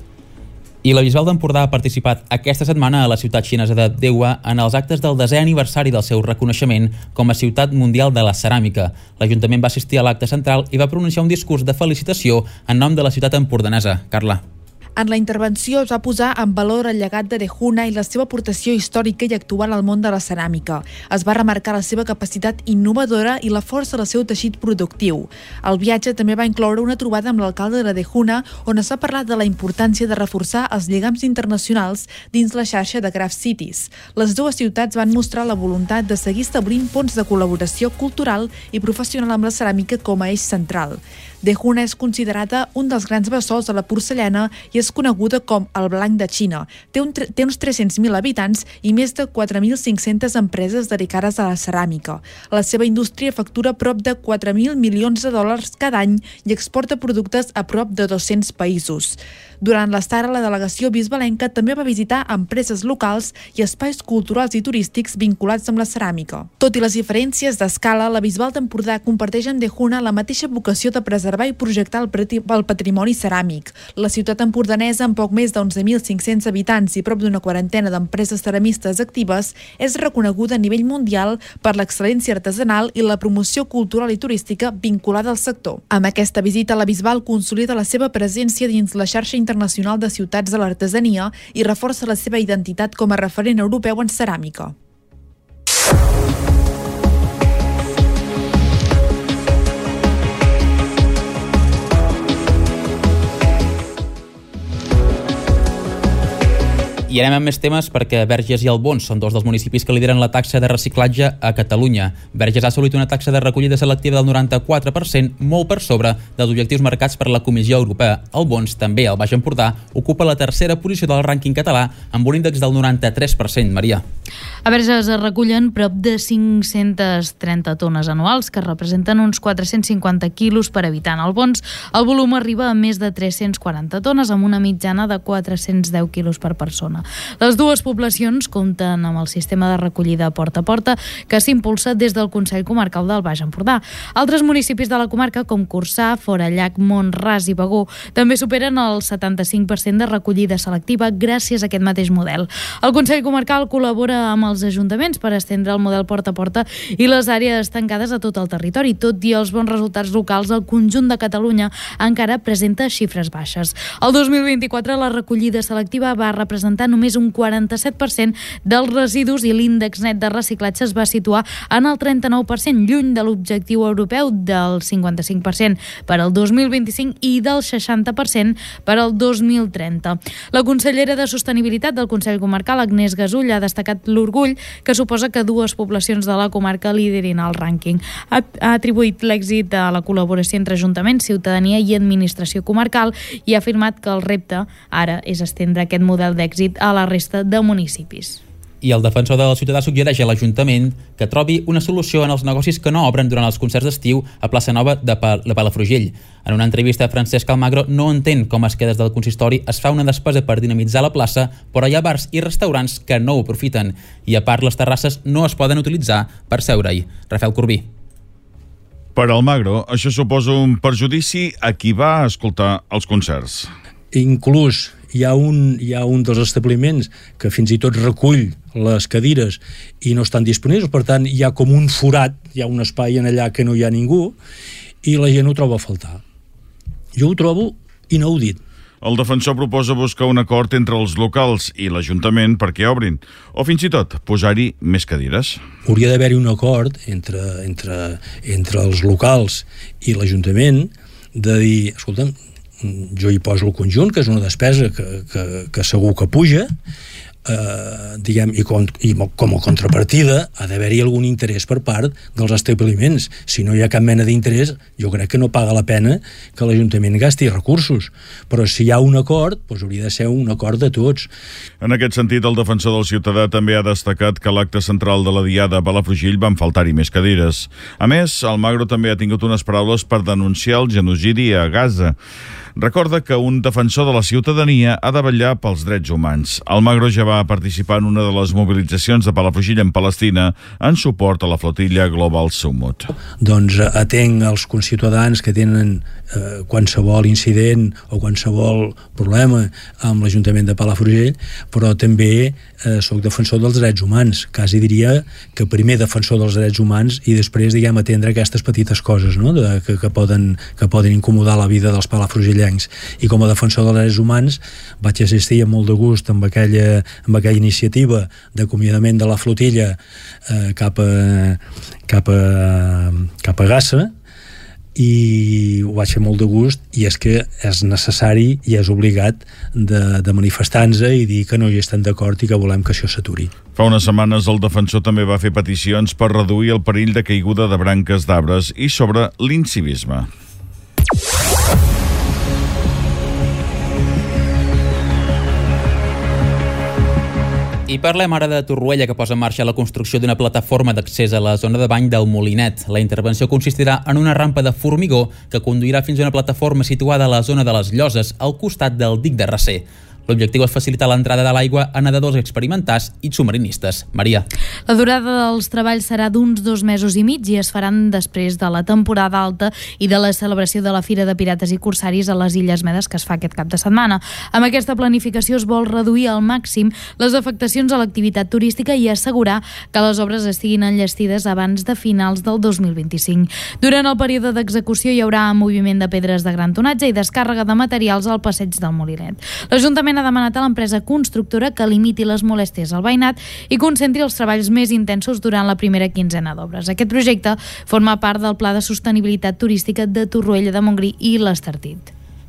[SPEAKER 2] I la Bisbal d'Empordà ha participat aquesta setmana a la ciutat xinesa de Dewa en els actes del 10è aniversari del seu reconeixement com a ciutat mundial de la ceràmica. L'Ajuntament va assistir a l'acte central i va pronunciar un discurs de felicitació en nom de la ciutat empordanesa. Carla.
[SPEAKER 3] En la intervenció es va posar en valor el llegat de Dejuna i la seva aportació històrica i actual al món de la ceràmica. Es va remarcar la seva capacitat innovadora i la força del seu teixit productiu. El viatge també va incloure una trobada amb l'alcalde de Dejuna, on es va parlar de la importància de reforçar els lligams internacionals dins la xarxa de Craft Cities. Les dues ciutats van mostrar la voluntat de seguir establint ponts de col·laboració cultural i professional amb la ceràmica com a eix central. Dejuna és considerada un dels grans bessols de la porcellana i és coneguda com el Blanc de Xina. Té uns 300.000 habitants i més de 4.500 empreses dedicades a la ceràmica. La seva indústria factura prop de 4.000 milions de dòlars cada any i exporta productes a prop de 200 països. Durant l'estada, la delegació bisbalenca també va visitar empreses locals i espais culturals i turístics vinculats amb la ceràmica. Tot i les diferències d'escala, la Bisbal d'Empordà comparteix amb Dejuna la mateixa vocació de preservar i projectar el patrimoni ceràmic. La ciutat empordanesa, amb poc més de 11.500 habitants i prop d'una quarantena d'empreses ceramistes actives, és reconeguda a nivell mundial per l'excel·lència artesanal i la promoció cultural i turística vinculada al sector. Amb aquesta visita, la Bisbal consolida la seva presència dins la xarxa internacional de ciutats de l'artesania i reforça la seva identitat com a referent europeu en ceràmica.
[SPEAKER 2] I anem amb més temes perquè Verges i Albons són dos dels municipis que lideren la taxa de reciclatge a Catalunya. Verges ha assolit una taxa de recollida selectiva del 94%, molt per sobre dels objectius marcats per la Comissió Europea. Albons, també al Baix Empordà, ocupa la tercera posició del rànquing català amb un índex del 93%. Maria.
[SPEAKER 4] A Verges es recullen prop de 530 tones anuals, que representen uns 450 quilos per habitant. Al Albons, el volum arriba a més de 340 tones, amb una mitjana de 410 quilos per persona. Les dues poblacions compten amb el sistema de recollida porta a porta que s'impulsa des del Consell Comarcal del Baix Empordà. Altres municipis de la comarca, com Corçà, Forallac, Mont-ras i Begú, també superen el 75% de recollida selectiva gràcies a aquest mateix model. El Consell Comarcal col·labora amb els ajuntaments per estendre el model porta a porta i les àrees tancades a tot el territori. Tot i els bons resultats locals, el conjunt de Catalunya encara presenta xifres baixes. El 2024 la recollida selectiva va representar només un 47% dels residus i l'índex net de reciclatge es va situar en el 39%, lluny de l'objectiu europeu del 55% per al 2025 i del 60% per al 2030. La consellera de Sostenibilitat del Consell Comarcal, Agnès Gasull, ha destacat l'orgull que suposa que dues poblacions de la comarca liderin el rànquing. Ha atribuït l'èxit a la col·laboració entre ajuntaments, ciutadania i administració comarcal i ha afirmat que el repte ara és estendre aquest model d'èxit a la resta de municipis.
[SPEAKER 2] I el defensor del ciutadà suggereix a l'Ajuntament que trobi una solució en els negocis que no obren durant els concerts d'estiu a Plaça Nova de Palafrugell. En una entrevista, Francesc Almagro no entén com és que des del consistori es fa una despesa per dinamitzar la plaça, però hi ha bars i restaurants que no ho aprofiten. I a part, les terrasses no es poden utilitzar per seure-hi. Rafael Corbí.
[SPEAKER 5] Per Almagro, això suposa un perjudici a qui va a escoltar els concerts.
[SPEAKER 12] Inclús hi ha un dels establiments que fins i tot recull les cadires i no estan disponibles, per tant hi ha com un forat, hi ha un espai en allà que no hi ha ningú i la gent ho troba a faltar. Jo ho trobo inaudit.
[SPEAKER 5] El defensor proposa buscar un acord entre els locals i l'Ajuntament perquè obrin, o fins i tot posar-hi més cadires.
[SPEAKER 12] Hauria d'haver-hi un acord entre els locals i l'Ajuntament de dir, escolta'm, jo hi poso el conjunt, que és una despesa que segur que puja, i com a contrapartida ha d'haver-hi algun interès per part dels establiments. Si no hi ha cap mena d'interès, jo crec que no paga la pena que l'Ajuntament gasti recursos, però si hi ha un acord, doncs hauria de ser un acord de tots.
[SPEAKER 5] En aquest sentit, el defensor del ciutadà també ha destacat que a l'acte central de la Diada a Palafrugell van faltar-hi més cadires. A més, Almagro també ha tingut unes paraules per denunciar el genocidi a Gaza. Recorda que un defensor de la ciutadania ha de vetllar pels drets humans. Almagro ja va participar en una de les mobilitzacions de Palafrugell en Palestina en suport a la flotilla Global Summut.
[SPEAKER 12] Doncs atenc als conciutadans que tenen qualsevol incident o qualsevol problema amb l'Ajuntament de Palafrugell, però també soc defensor dels drets humans. Quasi diria que primer defensor dels drets humans i després, atendre aquestes petites coses, no? que poden incomodar la vida dels palafrugellencs. I com a defensor dels drets humans vaig assistir amb molt de gust amb aquella iniciativa d'acomiadament de la flotilla cap a Gaza, i ho vaig fer molt de gust, i és que és necessari i és obligat de manifestar-nos i dir que no hi estem d'acord i que volem que això s'aturi.
[SPEAKER 5] Fa unes setmanes el defensor també va fer peticions per reduir el perill de caiguda de branques d'arbres i sobre l'incivisme.
[SPEAKER 2] I parlem ara de Torroella, que posa en marxa la construcció d'una plataforma d'accés a la zona de bany del Molinet. La intervenció consistirà en una rampa de formigó que conduirà fins a una plataforma situada a la zona de les Lloses, al costat del dic de Recer. L'objectiu és facilitar l'entrada de l'aigua a nedadors experimentats i submarinistes. Maria.
[SPEAKER 4] La durada dels treballs serà d'uns 2 mesos i mig i es faran després de la temporada alta i de la celebració de la Fira de Pirates i Corsaris a les Illes Medes, que es fa aquest cap de setmana. Amb aquesta planificació es vol reduir al màxim les afectacions a l'activitat turística i assegurar que les obres estiguin enllestides abans de finals del 2025. Durant el període d'execució hi haurà moviment de pedres de gran tonatge i descàrrega de materials al passeig del Molinet. L'Ajuntament ha demanat a l'empresa constructora que limiti les molèsties al veïnat i concentri els treballs més intensos durant la primera quinzena d'obres. Aquest projecte forma part del Pla de Sostenibilitat Turística de Torroella de Montgrí i l'Estartit.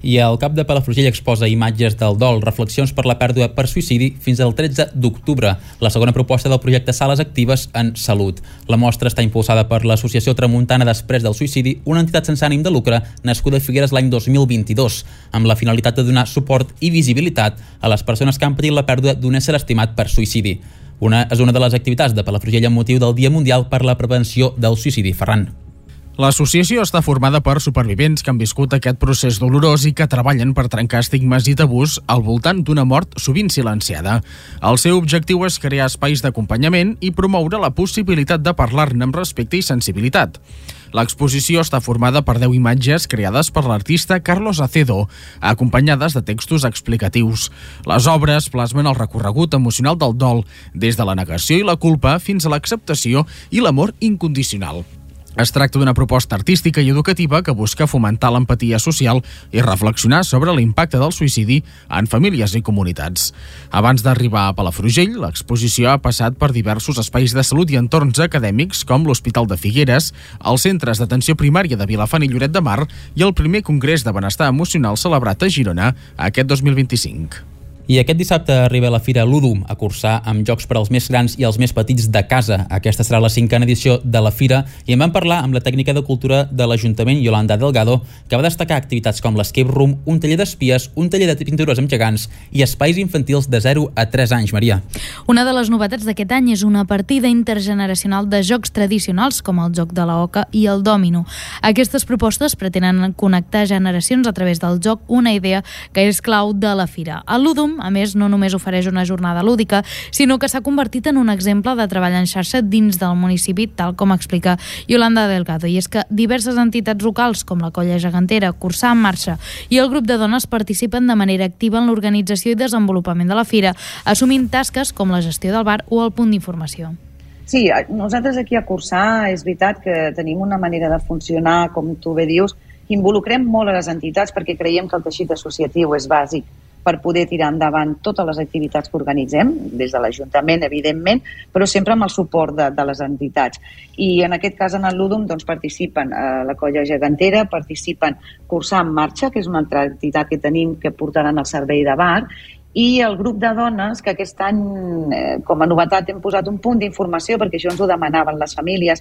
[SPEAKER 2] I el cap de Palafrugell exposa imatges del dol, reflexions per la pèrdua per suïcidi fins al 13 d'octubre, la segona proposta del projecte Sales Actives en Salut. La mostra està impulsada per l'Associació Tramuntana Després del Suïcidi, una entitat sense ànim de lucre nascuda a Figueres l'any 2022, amb la finalitat de donar suport i visibilitat a les persones que han patit la pèrdua d'un ésser estimat per suïcidi. És una de les activitats de Palafrugell amb motiu del Dia Mundial per la Prevenció del Suïcidi. Ferran.
[SPEAKER 6] L'associació està formada per supervivents que han viscut aquest procés dolorós i que treballen per trencar estigmes i tabús al voltant d'una mort sovint silenciada. El seu objectiu és crear espais d'acompanyament i promoure la possibilitat de parlar-ne amb respecte i sensibilitat. L'exposició està formada per 10 imatges creades per l'artista Carlos Acedo, acompanyades de textos explicatius. Les obres plasmen el recorregut emocional del dol, des de la negació i la culpa fins a l'acceptació i l'amor incondicional. Es tracta d'una proposta artística i educativa que busca fomentar l'empatia social i reflexionar sobre l'impacte del suïcidi en famílies i comunitats. Abans d'arribar a Palafrugell, l'exposició ha passat per diversos espais de salut i entorns acadèmics com l'Hospital de Figueres, els centres d'atenció primària de Vilafant i Lloret de Mar i el primer Congrés de Benestar Emocional celebrat a Girona aquest 2025.
[SPEAKER 2] I aquest dissabte arriba a la Fira Ludum a cursar amb jocs per als més grans i els més petits de casa. Aquesta serà la 5a edició de la Fira i en vam parlar amb la tècnica de cultura de l'Ajuntament, Yolanda Delgado, que va destacar activitats com l'Escape Room, un taller d'espies, un taller de pintures amb gegants i espais infantils de 0 a 3 anys, Maria.
[SPEAKER 4] Una de les novetats d'aquest any és una partida intergeneracional de jocs tradicionals com el joc de la oca i el dòmino. Aquestes propostes pretenen connectar generacions a través del joc, una idea que és clau de la Fira. El Ludum, a més, no només ofereix una jornada lúdica, sinó que s'ha convertit en un exemple de treball en xarxa dins del municipi, tal com explica Yolanda Delgado. I és que diverses entitats locals, com la Colla Gegantera, Cursar en Marxa i el grup de dones participen de manera activa en l'organització i desenvolupament de la Fira, assumint tasques com la gestió del bar o el punt d'informació.
[SPEAKER 13] Sí, nosaltres aquí a Cursar és veritat que tenim una manera de funcionar, com tu bé dius, que involucrem molt a les entitats perquè creiem que el teixit associatiu és bàsic per poder tirar endavant totes les activitats que organitzem, des de l'Ajuntament, evidentment, però sempre amb el suport de les entitats. I en aquest cas, en el Ludum, doncs, participen la Colla Gegantera, participen Cursar en Marxa, que és una altra entitat que tenim que portaran el servei de bar, i el grup de dones, que aquest any, com a novetat, hem posat un punt d'informació, perquè això ens ho demanaven les famílies.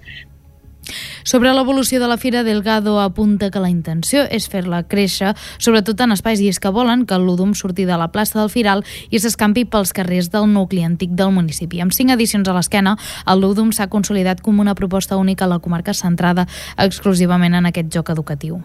[SPEAKER 4] Sobre l'evolució de la Fira, Delgado apunta que la intenció és fer-la créixer, sobretot en espais, i és que volen que el Ludum surti de la plaça del Firal i s'escampi pels carrers del nucli antic del municipi. Amb 5 edicions a l'esquena, el Ludum s'ha consolidat com una proposta única a la comarca centrada exclusivament en aquest joc educatiu.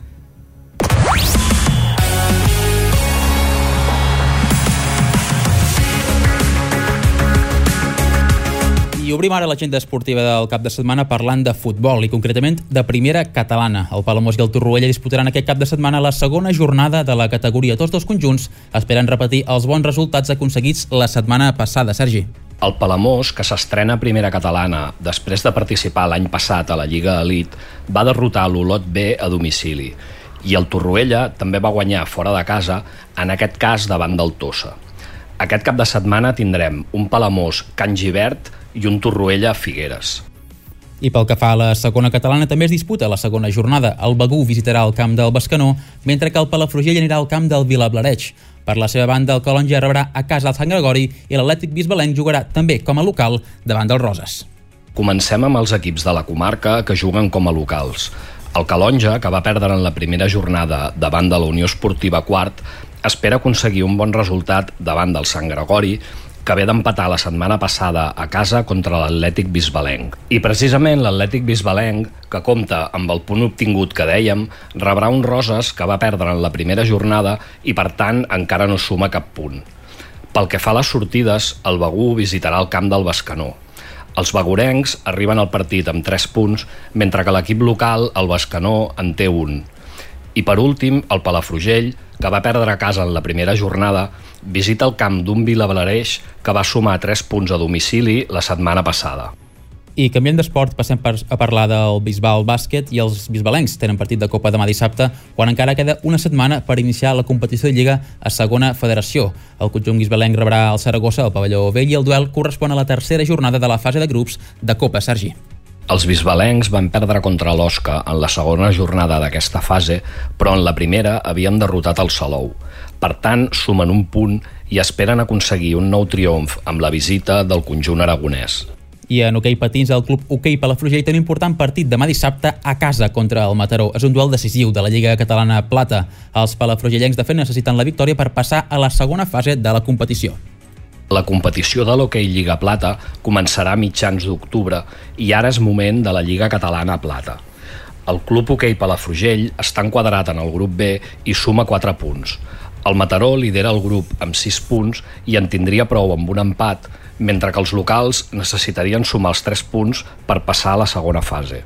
[SPEAKER 2] I obrim ara l'agenda esportiva del cap de setmana parlant de futbol i concretament de primera catalana. El Palamós i el Torroella disputaran aquest cap de setmana la segona jornada de la categoria. Tots dos conjunts esperen repetir els bons resultats aconseguits la setmana passada. Sergi.
[SPEAKER 7] El Palamós, que s'estrena a primera catalana després de participar l'any passat a la Lliga Elite, va derrotar l'Olot B a domicili. I el Torroella també va guanyar fora de casa, en aquest cas davant del Tossa. Aquest cap de setmana tindrem un Palamós Can Givert i un Torroella Figueres.
[SPEAKER 2] I pel que fa a la segona catalana també es disputa la segona jornada. El Begú visitarà el camp del Bescanó, mentre que el Palafrugell anirà al camp del Vilablareix. Per la seva banda, el Calonja rebrà a casa el Sant Gregori i l'Atlètic Bisbalenc jugarà també com a local davant del Roses.
[SPEAKER 7] Comencem amb els equips de la comarca que juguen com a locals. El Calonja, que va perdre en la primera jornada davant de la Unió Esportiva Quart, espera aconseguir un bon resultat davant del Sant Gregori, que ve d'empatar la setmana passada a casa contra l'Atlètic Bisbalenc. I precisament l'Atlètic Bisbalenc, que compta amb el punt obtingut que dèiem, rebrà un Roses que va perdre en la primera jornada i per tant encara no suma cap punt. Pel que fa a les sortides, el Begú visitarà el camp del Bescanó. Els begurencs arriben al partit amb 3 punts, mentre que l'equip local, el Bescanó, en té 1. I per últim, el Palafrugell, que va perdre a casa en la primera jornada, visita el camp d'un Vilablareix que va sumar 3 punts a domicili la setmana passada.
[SPEAKER 2] I canviem d'esport, passem a parlar del Bisbal Bàsquet i els bisbalencs tenen partit de Copa demà dissabte, quan encara queda una setmana per iniciar la competició de Lliga a segona federació. El conjunt bisbalenc rebrà el Saragossa al pavelló vell i el duel correspon a la tercera jornada de la fase de grups de Copa. Sergi.
[SPEAKER 7] Els bisbalencs van perdre contra l'Osca en la segona jornada d'aquesta fase, però en la primera havien derrotat el Salou. Per tant, sumen un punt i esperen aconseguir un nou triomf amb la visita del conjunt aragonès.
[SPEAKER 2] I en hoquei patins, el club hoquei Palafrugell té un important partit demà dissabte a casa contra el Mataró. És un duel decisiu de la Lliga Catalana Plata. Els palafrugellencs de fet necessiten la victòria per passar a la segona fase de la competició.
[SPEAKER 7] La competició de l'hoquei Lliga Plata començarà a mitjans d'octubre i ara és moment de la Lliga Catalana Plata. El club hoquei Palafrugell està enquadrat en el grup B i suma 4 punts. El Mataró lidera el grup amb 6 punts i en tindria prou amb un empat, mentre que els locals necessitarien sumar els 3 punts per passar a la segona fase.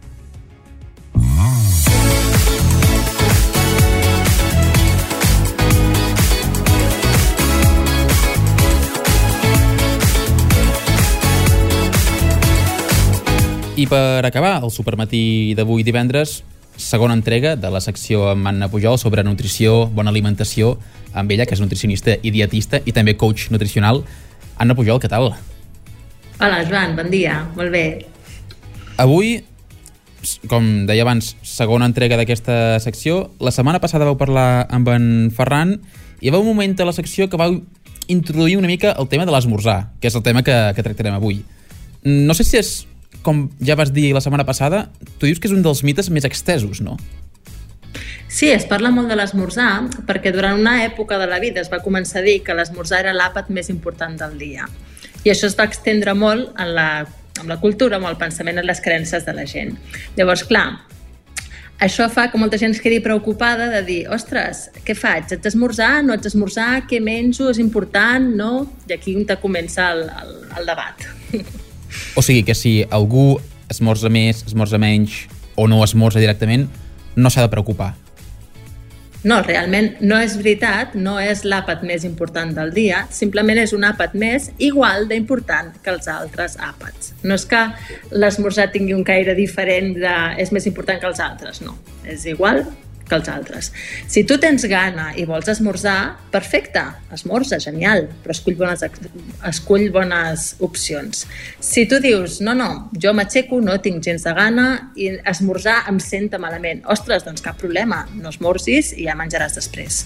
[SPEAKER 2] I per acabar, el supermatí d'avui divendres, segona entrega de la secció amb Anna Pujol sobre nutrició, bona alimentació, amb ella, que és nutricionista i dietista i també coach nutricional. Anna Pujol, què tal?
[SPEAKER 14] Hola, Joan, bon dia. Molt bé.
[SPEAKER 2] Avui, com deia abans, segona entrega d'aquesta secció. La setmana passada vau parlar amb en Ferran i hi va un moment a la secció que vau introduir una mica el tema de l'esmorzar, que és el tema que tractarem avui. No sé si és, com ja vas dir la setmana passada, tu dius que és un dels mites més extesos, no?
[SPEAKER 14] Sí, es parla molt de l'esmorzar perquè durant una època de la vida es va començar a dir que l'esmorzar era l'àpat més important del dia. I això es va extendre molt amb la cultura, amb el pensament i les creences de la gent. Llavors, clar, això fa que molta gent es quedi preocupada de dir, ostres, què faig? Haig d'esmorzar? No haig d'esmorzar? Què menjo? És important? No? I aquí on comença el debat.
[SPEAKER 2] O sigui que si algú esmorza més, esmorza menys o no esmorza directament, no s'ha de preocupar.
[SPEAKER 14] No, realment no és veritat, no és l'àpat més important del dia, simplement és un àpat més igual d'important que els altres àpats. No és que l'esmorzar tingui un caire diferent és més important que els altres, no. És igual que els altres. Si tu tens gana i vols esmorzar, perfecte, esmorza, genial, però escull bones opcions. Si tu dius, no, jo m'aixeco, no tinc gens de gana i esmorzar em senta malament, ostres, doncs cap problema, no esmorzis i ja menjaràs després.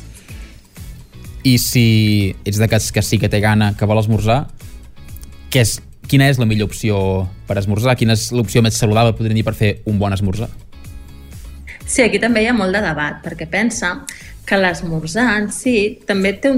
[SPEAKER 2] I si ets d'aquests que sí que té gana, que vol esmorzar, quina és la millor opció per esmorzar? Quina és l'opció més saludable, podríem dir, per fer un bon esmorzar?
[SPEAKER 14] Sí, aquí també hi ha molt de debat, perquè pensa que l'esmorzar en si també té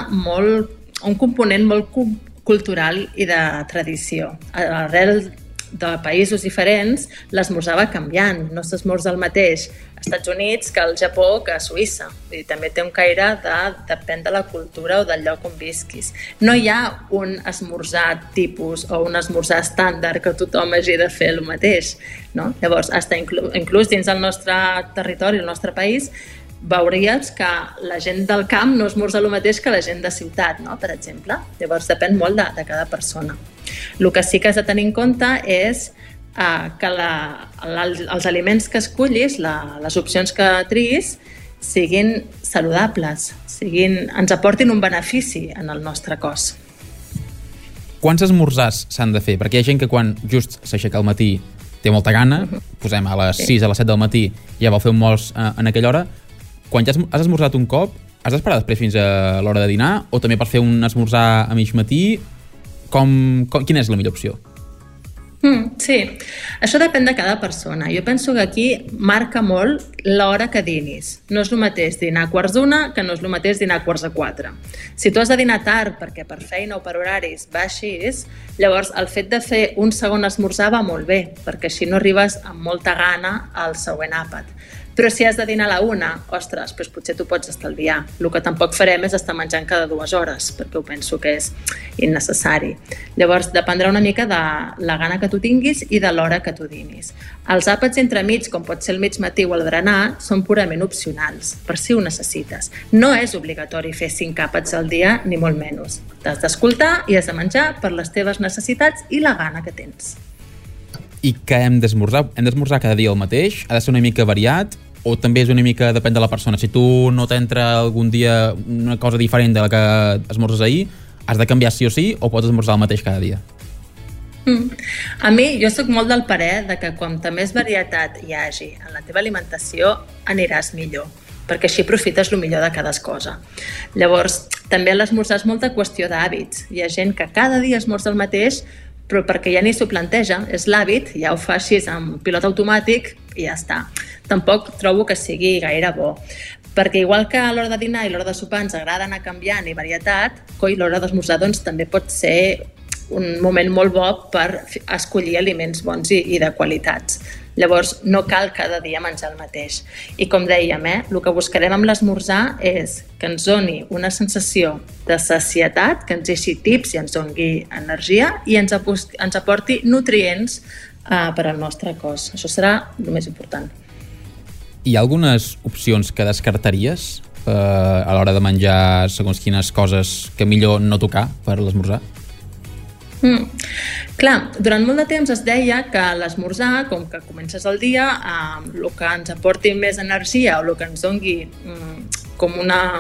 [SPEAKER 14] un component molt cultural i de tradició. Arrel de països diferents, l'esmorzar va canviant. No s'esmorza el mateix als Estats Units que al Japó que a Suïssa. I també té un caire depèn de la cultura o del lloc on visquis. No hi ha un esmorzar tipus o un esmorzar estàndard que tothom hagi de fer el mateix. No? Llavors, inclús dins del nostre territori, el nostre país, veuries que la gent del camp no esmorza el mateix que la gent de ciutat, no? Per exemple. Llavors, depèn molt de cada persona. El que sí que has de tenir en compte és que els aliments que escollis, les opcions que triïs, siguin saludables, ens aportin un benefici en el nostre cos.
[SPEAKER 2] Quants esmorzars s'han de fer? Perquè hi ha gent que quan just s'aixeca al matí té molta gana, posem a les 6, a les 7 del matí, ja vol fer un mos en aquella hora. Quan ja has esmorzat un cop, has d'esperar després fins a l'hora de dinar o també per fer un esmorzar a mig matí? Quina és la millor opció?
[SPEAKER 14] Sí, això depèn de cada persona. Jo penso que aquí marca molt l'hora que dinis. No és el mateix dinar a 1:15 que no és el mateix dinar a 3:45. Si tu has de dinar tard perquè per feina o per horaris va així, llavors el fet de fer un segon esmorzar va molt bé, perquè així no arribes amb molta gana al següent àpat. Però si has de dinar a la 1, ostres, doncs potser t'ho pots estalviar. El que tampoc farem és estar menjant cada 2 hores, perquè ho penso que és innecessari. Llavors, dependrà una mica de la gana que tu tinguis i de l'hora que tu dinis. Els àpats entremig, com pot ser el mig matí o el berenar, són purament opcionals, per si ho necessites. No és obligatori fer 5 àpats al dia, ni molt menys. T'has d'escoltar i has de menjar per les teves necessitats i la gana que tens.
[SPEAKER 2] I que hem d'esmorzar? Hem d'esmorzar cada dia el mateix? Ha de ser una mica variat? O també és una mica, depèn de la persona. Si tu no t'entra algun dia una cosa diferent de la que esmorzes ahir, has de canviar sí o sí o pots esmorzar el mateix cada dia?
[SPEAKER 14] A mi, jo sóc molt del parer de que quanta més varietat hi hagi en la teva alimentació, aniràs millor, perquè així aprofites el millor de cada cosa. Llavors, també l'esmorzar és molta qüestió d'hàbits. Hi ha gent que cada dia esmorza el mateix, però perquè ja ni s'ho planteja, és l'hàbit, ja ho fa així amb pilot automàtic i ja està. Tampoc trobo que sigui gaire bo, perquè igual que a l'hora de dinar i l'hora de sopar ens agrada anar canviant i varietat, l'hora d'esmorzar doncs, també pot ser un moment molt bo per escollir aliments bons i de qualitats. Llavors, no cal cada dia menjar el mateix. I com dèiem, el que buscarem amb l'esmorzar és que ens doni una sensació de sacietat, que ens deixi tips i ens doni energia i ens aporti nutrients per al nostre cos. Això serà el més important.
[SPEAKER 2] Hi ha algunes opcions que descartaries a l'hora de menjar segons quines coses que millor no tocar per l'esmorzar?
[SPEAKER 14] Clar, durant molt de temps es deia que l'esmorzar, com que comences el dia, el que ens aporti més energia o el que ens doni com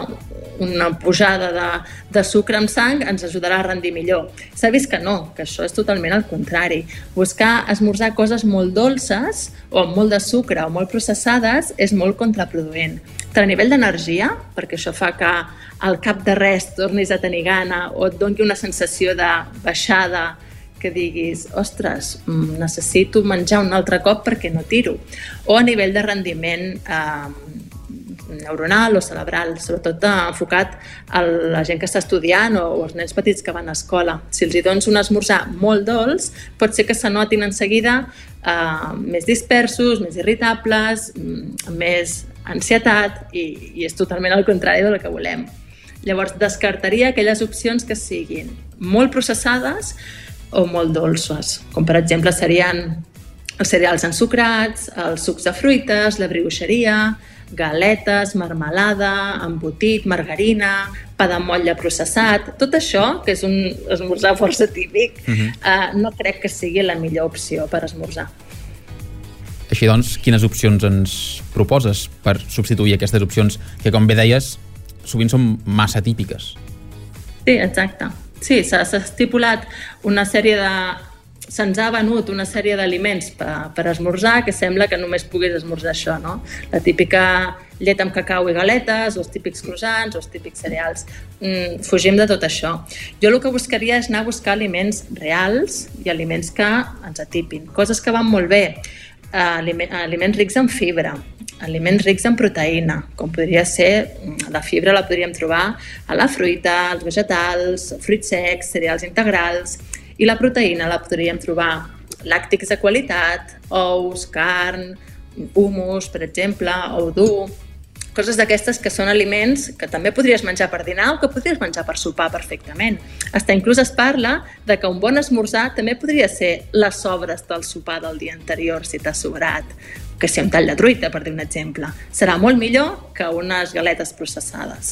[SPEAKER 14] una pujada de sucre amb sang ens ajudarà a rendir millor. S'ha vist que no, que això és totalment el contrari. Buscar esmorzar coses molt dolces o amb molt de sucre o molt processades és molt contraproduent. Tant a nivell d'energia, perquè això fa que al cap de res tornis a tenir gana o et doni una sensació de baixada que diguis, ostres, necessito menjar un altre cop perquè no tiro. O a nivell de rendiment neuronal o cerebral, sobretot enfocat a la gent que està estudiant o els nens petits que van a escola. Si els hi dones un esmorzar molt dolç, pot ser que se notin en seguida més dispersos, més irritables, més ansietat i és totalment el contrari del que volem. Llavors, descartaria aquelles opcions que siguin molt processades o molt dolces, com per exemple serien els cereals ensucrats, els sucs de fruites, la brioixeria, galetes, marmelada, embotit, margarina, pa de motlla processat. Tot això, que és un esmorzar força típic, no crec que sigui la millor opció per esmorzar.
[SPEAKER 2] Així doncs, quines opcions ens proposes per substituir aquestes opcions que, com bé deies, sovint són massa típiques?
[SPEAKER 14] Sí, exacte. Sí, s'ha estipulat una sèrie de... Se'ns ha venut una sèrie d'aliments per esmorzar que sembla que només puguis esmorzar això, no? La típica llet amb cacau i galetes, o els típics croissants, o els típics cereals. Fugim de tot això. Jo el que buscaria és anar a buscar aliments reals i aliments que ens atipin. Coses que van molt bé. Aliments rics en fibra, aliments rics en proteïna, com podria ser, la fibra la podríem trobar a la fruita, als vegetals, fruits secs, cereals integrals, i la proteïna la podríem trobar làctics de qualitat, ous, carn, humus, per exemple, ou dur, coses d'aquestes que són aliments que també podries menjar per dinar o que podries menjar per sopar perfectament. Fins inclús es parla de que un bon esmorzar també podria ser les sobres del sopar del dia anterior, si t'ha sobrat, que si un tall de truita, per dir un exemple. Serà molt millor que unes galetes processades.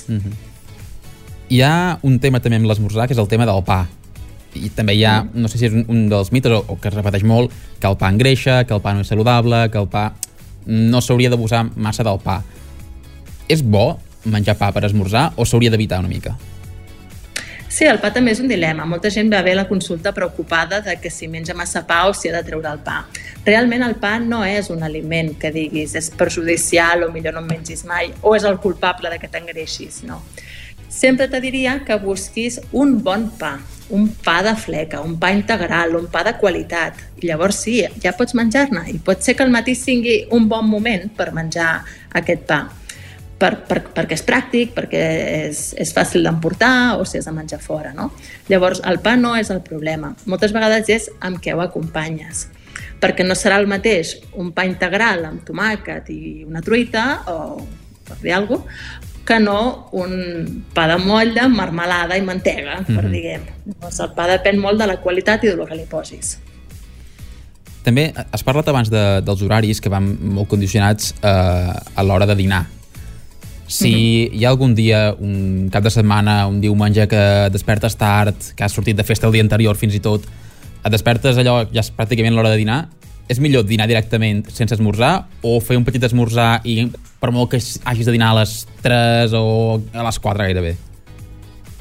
[SPEAKER 2] Hi ha un tema també amb l'esmorzar, que és el tema del pa. I també hi ha, no sé si és un dels mites o que es repeteix molt, que el pa engreixa, que el pa no és saludable, que el pa no s'hauria d'abusar massa del pa. És bo menjar pa per esmorzar o s'hauria d'evitar una mica?
[SPEAKER 14] Sí, el pa també és un dilema. Molta gent va bé a la consulta preocupada de que si menja massa pa o si ha de treure el pa. Realment el pa no és un aliment que diguis és perjudicial o millor no en mengis mai o és el culpable de que t'engreixis, no. Sempre te diria que busquis un bon pa, un pa de fleca, un pa integral, un pa de qualitat. I llavors sí, ja pots menjar-ne i pot ser que al matí sigui un bon moment per menjar aquest pa. Perquè és pràctic, perquè és fàcil d'emportar o si has de menjar fora, no? Llavors, el pa no és el problema. Moltes vegades és amb què ho acompanyes. Perquè no serà el mateix un pa integral amb tomàquet i una truita, o per dir alguna cosa, que no un pa de motlla amb marmelada i mantega, per diguem. Llavors, el pa depèn molt de la qualitat i del que li posis.
[SPEAKER 2] També has parlat abans dels horaris que van molt condicionats a l'hora de dinar. Si hi ha algun dia, un cap de setmana, un diumenge que despertes tard, que has sortit de festa el dia anterior fins i tot, et despertes allò, ja és pràcticament l'hora de dinar, és millor dinar directament sense esmorzar o fer un petit esmorzar i per molt que hagis de dinar a les 3 o a les 4 gairebé?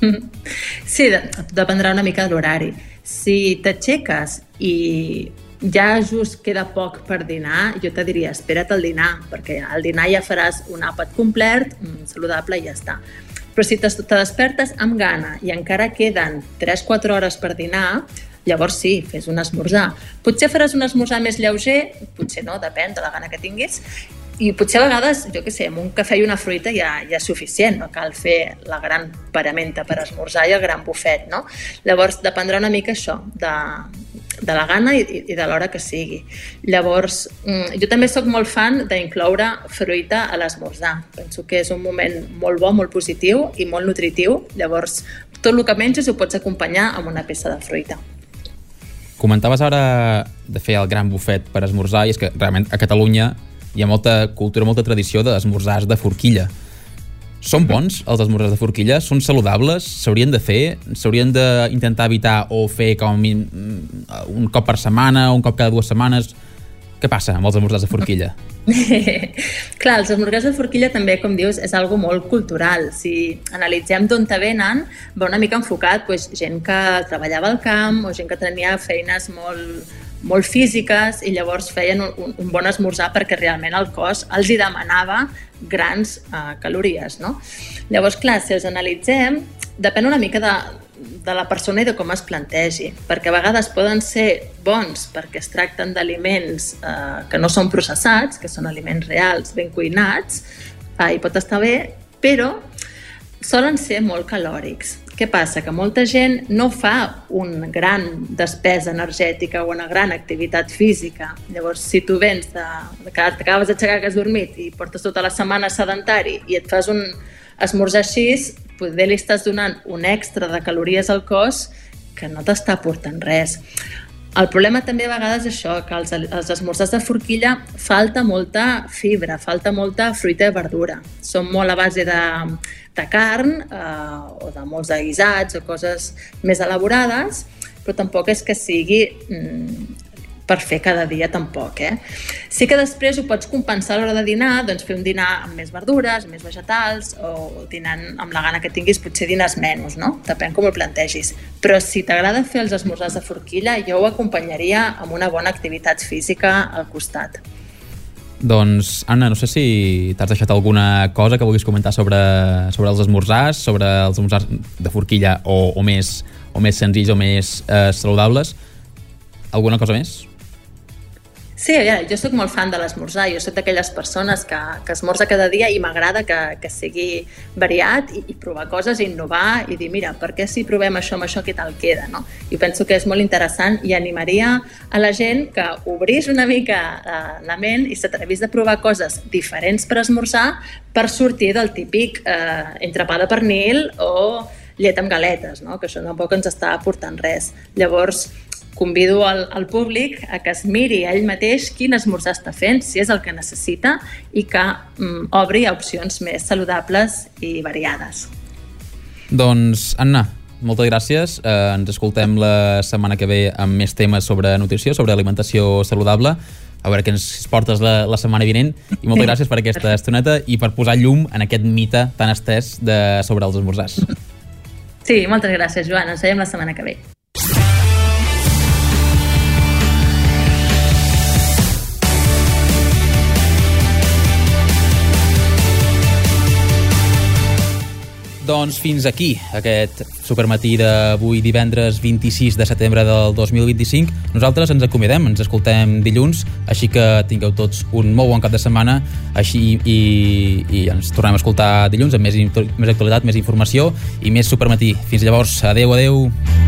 [SPEAKER 14] Sí, dependrà una mica de l'horari. Si t'aixeques i ja just queda poc per dinar, jo te diria, espera't al dinar, perquè al dinar ja faràs un àpat complet, saludable i ja està. Però si te despertes amb gana i encara queden 3-4 hores per dinar, llavors sí, fes un esmorzar. Potser faràs un esmorzar més lleuger, potser no, depèn de la gana que tinguis, i potser a vegades, jo què sé, amb un cafè i una fruita ja és suficient, no cal fer la gran paramenta per esmorzar i el gran bufet, no? Llavors dependrà una mica això, de la gana i de l'hora que sigui. Llavors, jo també sóc molt fan d'incloure fruita a l'esmorzar. Penso que és un moment molt bo, molt positiu i molt nutritiu. Llavors, tot el que menges ho pots acompanyar amb una peça de fruita.
[SPEAKER 2] Comentaves ara de fer el gran bufet per esmorzar, i és que realment a Catalunya hi ha molta cultura, molta tradició d'esmorzars de forquilla. Són bons els esmorzars de forquilla? Són saludables? S'haurien de fer? S'haurien d'intentar evitar o fer com un cop per setmana o un cop cada 2 setmanes? Què passa amb els esmorzars de forquilla?
[SPEAKER 14] Clar, els esmorzars de forquilla també, com dius, és algo molt cultural. Si analitzem d'on te venen, va una mica enfocat gent que treballava al camp o gent que tenia feines molt físiques i llavors feien un bon esmorzar perquè realment el cos els hi demanava grans calories, no? Llavors, clar, si els analitzem, depèn una mica de la persona i de com es plantegi, perquè a vegades poden ser bons perquè es tracten d'aliments que no són processats, que són aliments reals, ben cuinats, i pot estar bé, però solen ser molt calòrics. Què passa? Que molta gent no fa una gran despesa energètica o una gran activitat física. Llavors, si tu vens que t'acabes d'aixecar que has dormit i portes tota la setmana sedentari i et fas un esmorzar així, potser li estàs donant un extra de calories al cos que no t'està aportant res. El problema també a vegades és això, que als esmorzars de forquilla falta molta fibra, falta molta fruita i verdura. Són molt a base de carn o de molts de guisats o coses més elaborades, però tampoc és que sigui per fer cada dia tampoc. Sí que després ho pots compensar a l'hora de dinar, doncs fer un dinar amb més verdures, més vegetals, o dinant amb la gana que tinguis, potser dines menys, no? Depèn com ho plantegis. Però si t'agrada fer els esmorzars de forquilla, jo ho acompanyaria amb una bona activitat física al costat.
[SPEAKER 2] Doncs, Anna, no sé si t'has deixat alguna cosa que vulguis comentar sobre els esmorzars, sobre els esmorzars de forquilla o més senzills o més saludables. Alguna cosa més?
[SPEAKER 14] Sí, jo soc molt fan de l'esmorzar, jo soc d'aquelles persones que esmorza cada dia i m'agrada que sigui variat i provar coses, innovar i dir, mira, per què si provem això amb això, què tal queda, no? Jo penso que és molt interessant i animaria a la gent que obrís una mica la ment i s'atrevís a provar coses diferents per esmorzar per sortir del típic entrepà de pernil o llet amb galetes, no? Que això tampoc ens està aportant res. Llavors, convido al públic a que es miri ell mateix quin esmorzar està fent, si és el que necessita, i que obri opcions més saludables i variades.
[SPEAKER 2] Doncs, Anna, moltes gràcies. Ens escoltem la setmana que ve amb més temes sobre nutrició, sobre alimentació saludable. A veure què ens portes la setmana vinent. I moltes gràcies per aquesta estoneta i per posar llum en aquest mite tan estès sobre els esmorzars.
[SPEAKER 14] Sí, moltes gràcies, Joan. Ens veiem la setmana que ve.
[SPEAKER 2] Doncs fins aquí aquest supermatí d'avui divendres 26 de setembre del 2025. Nosaltres ens acomiadem, ens escoltem dilluns, així que tingueu tots un molt bon cap de setmana i ens tornem a escoltar dilluns amb més actualitat, més informació i més supermatí. Fins llavors, adeu.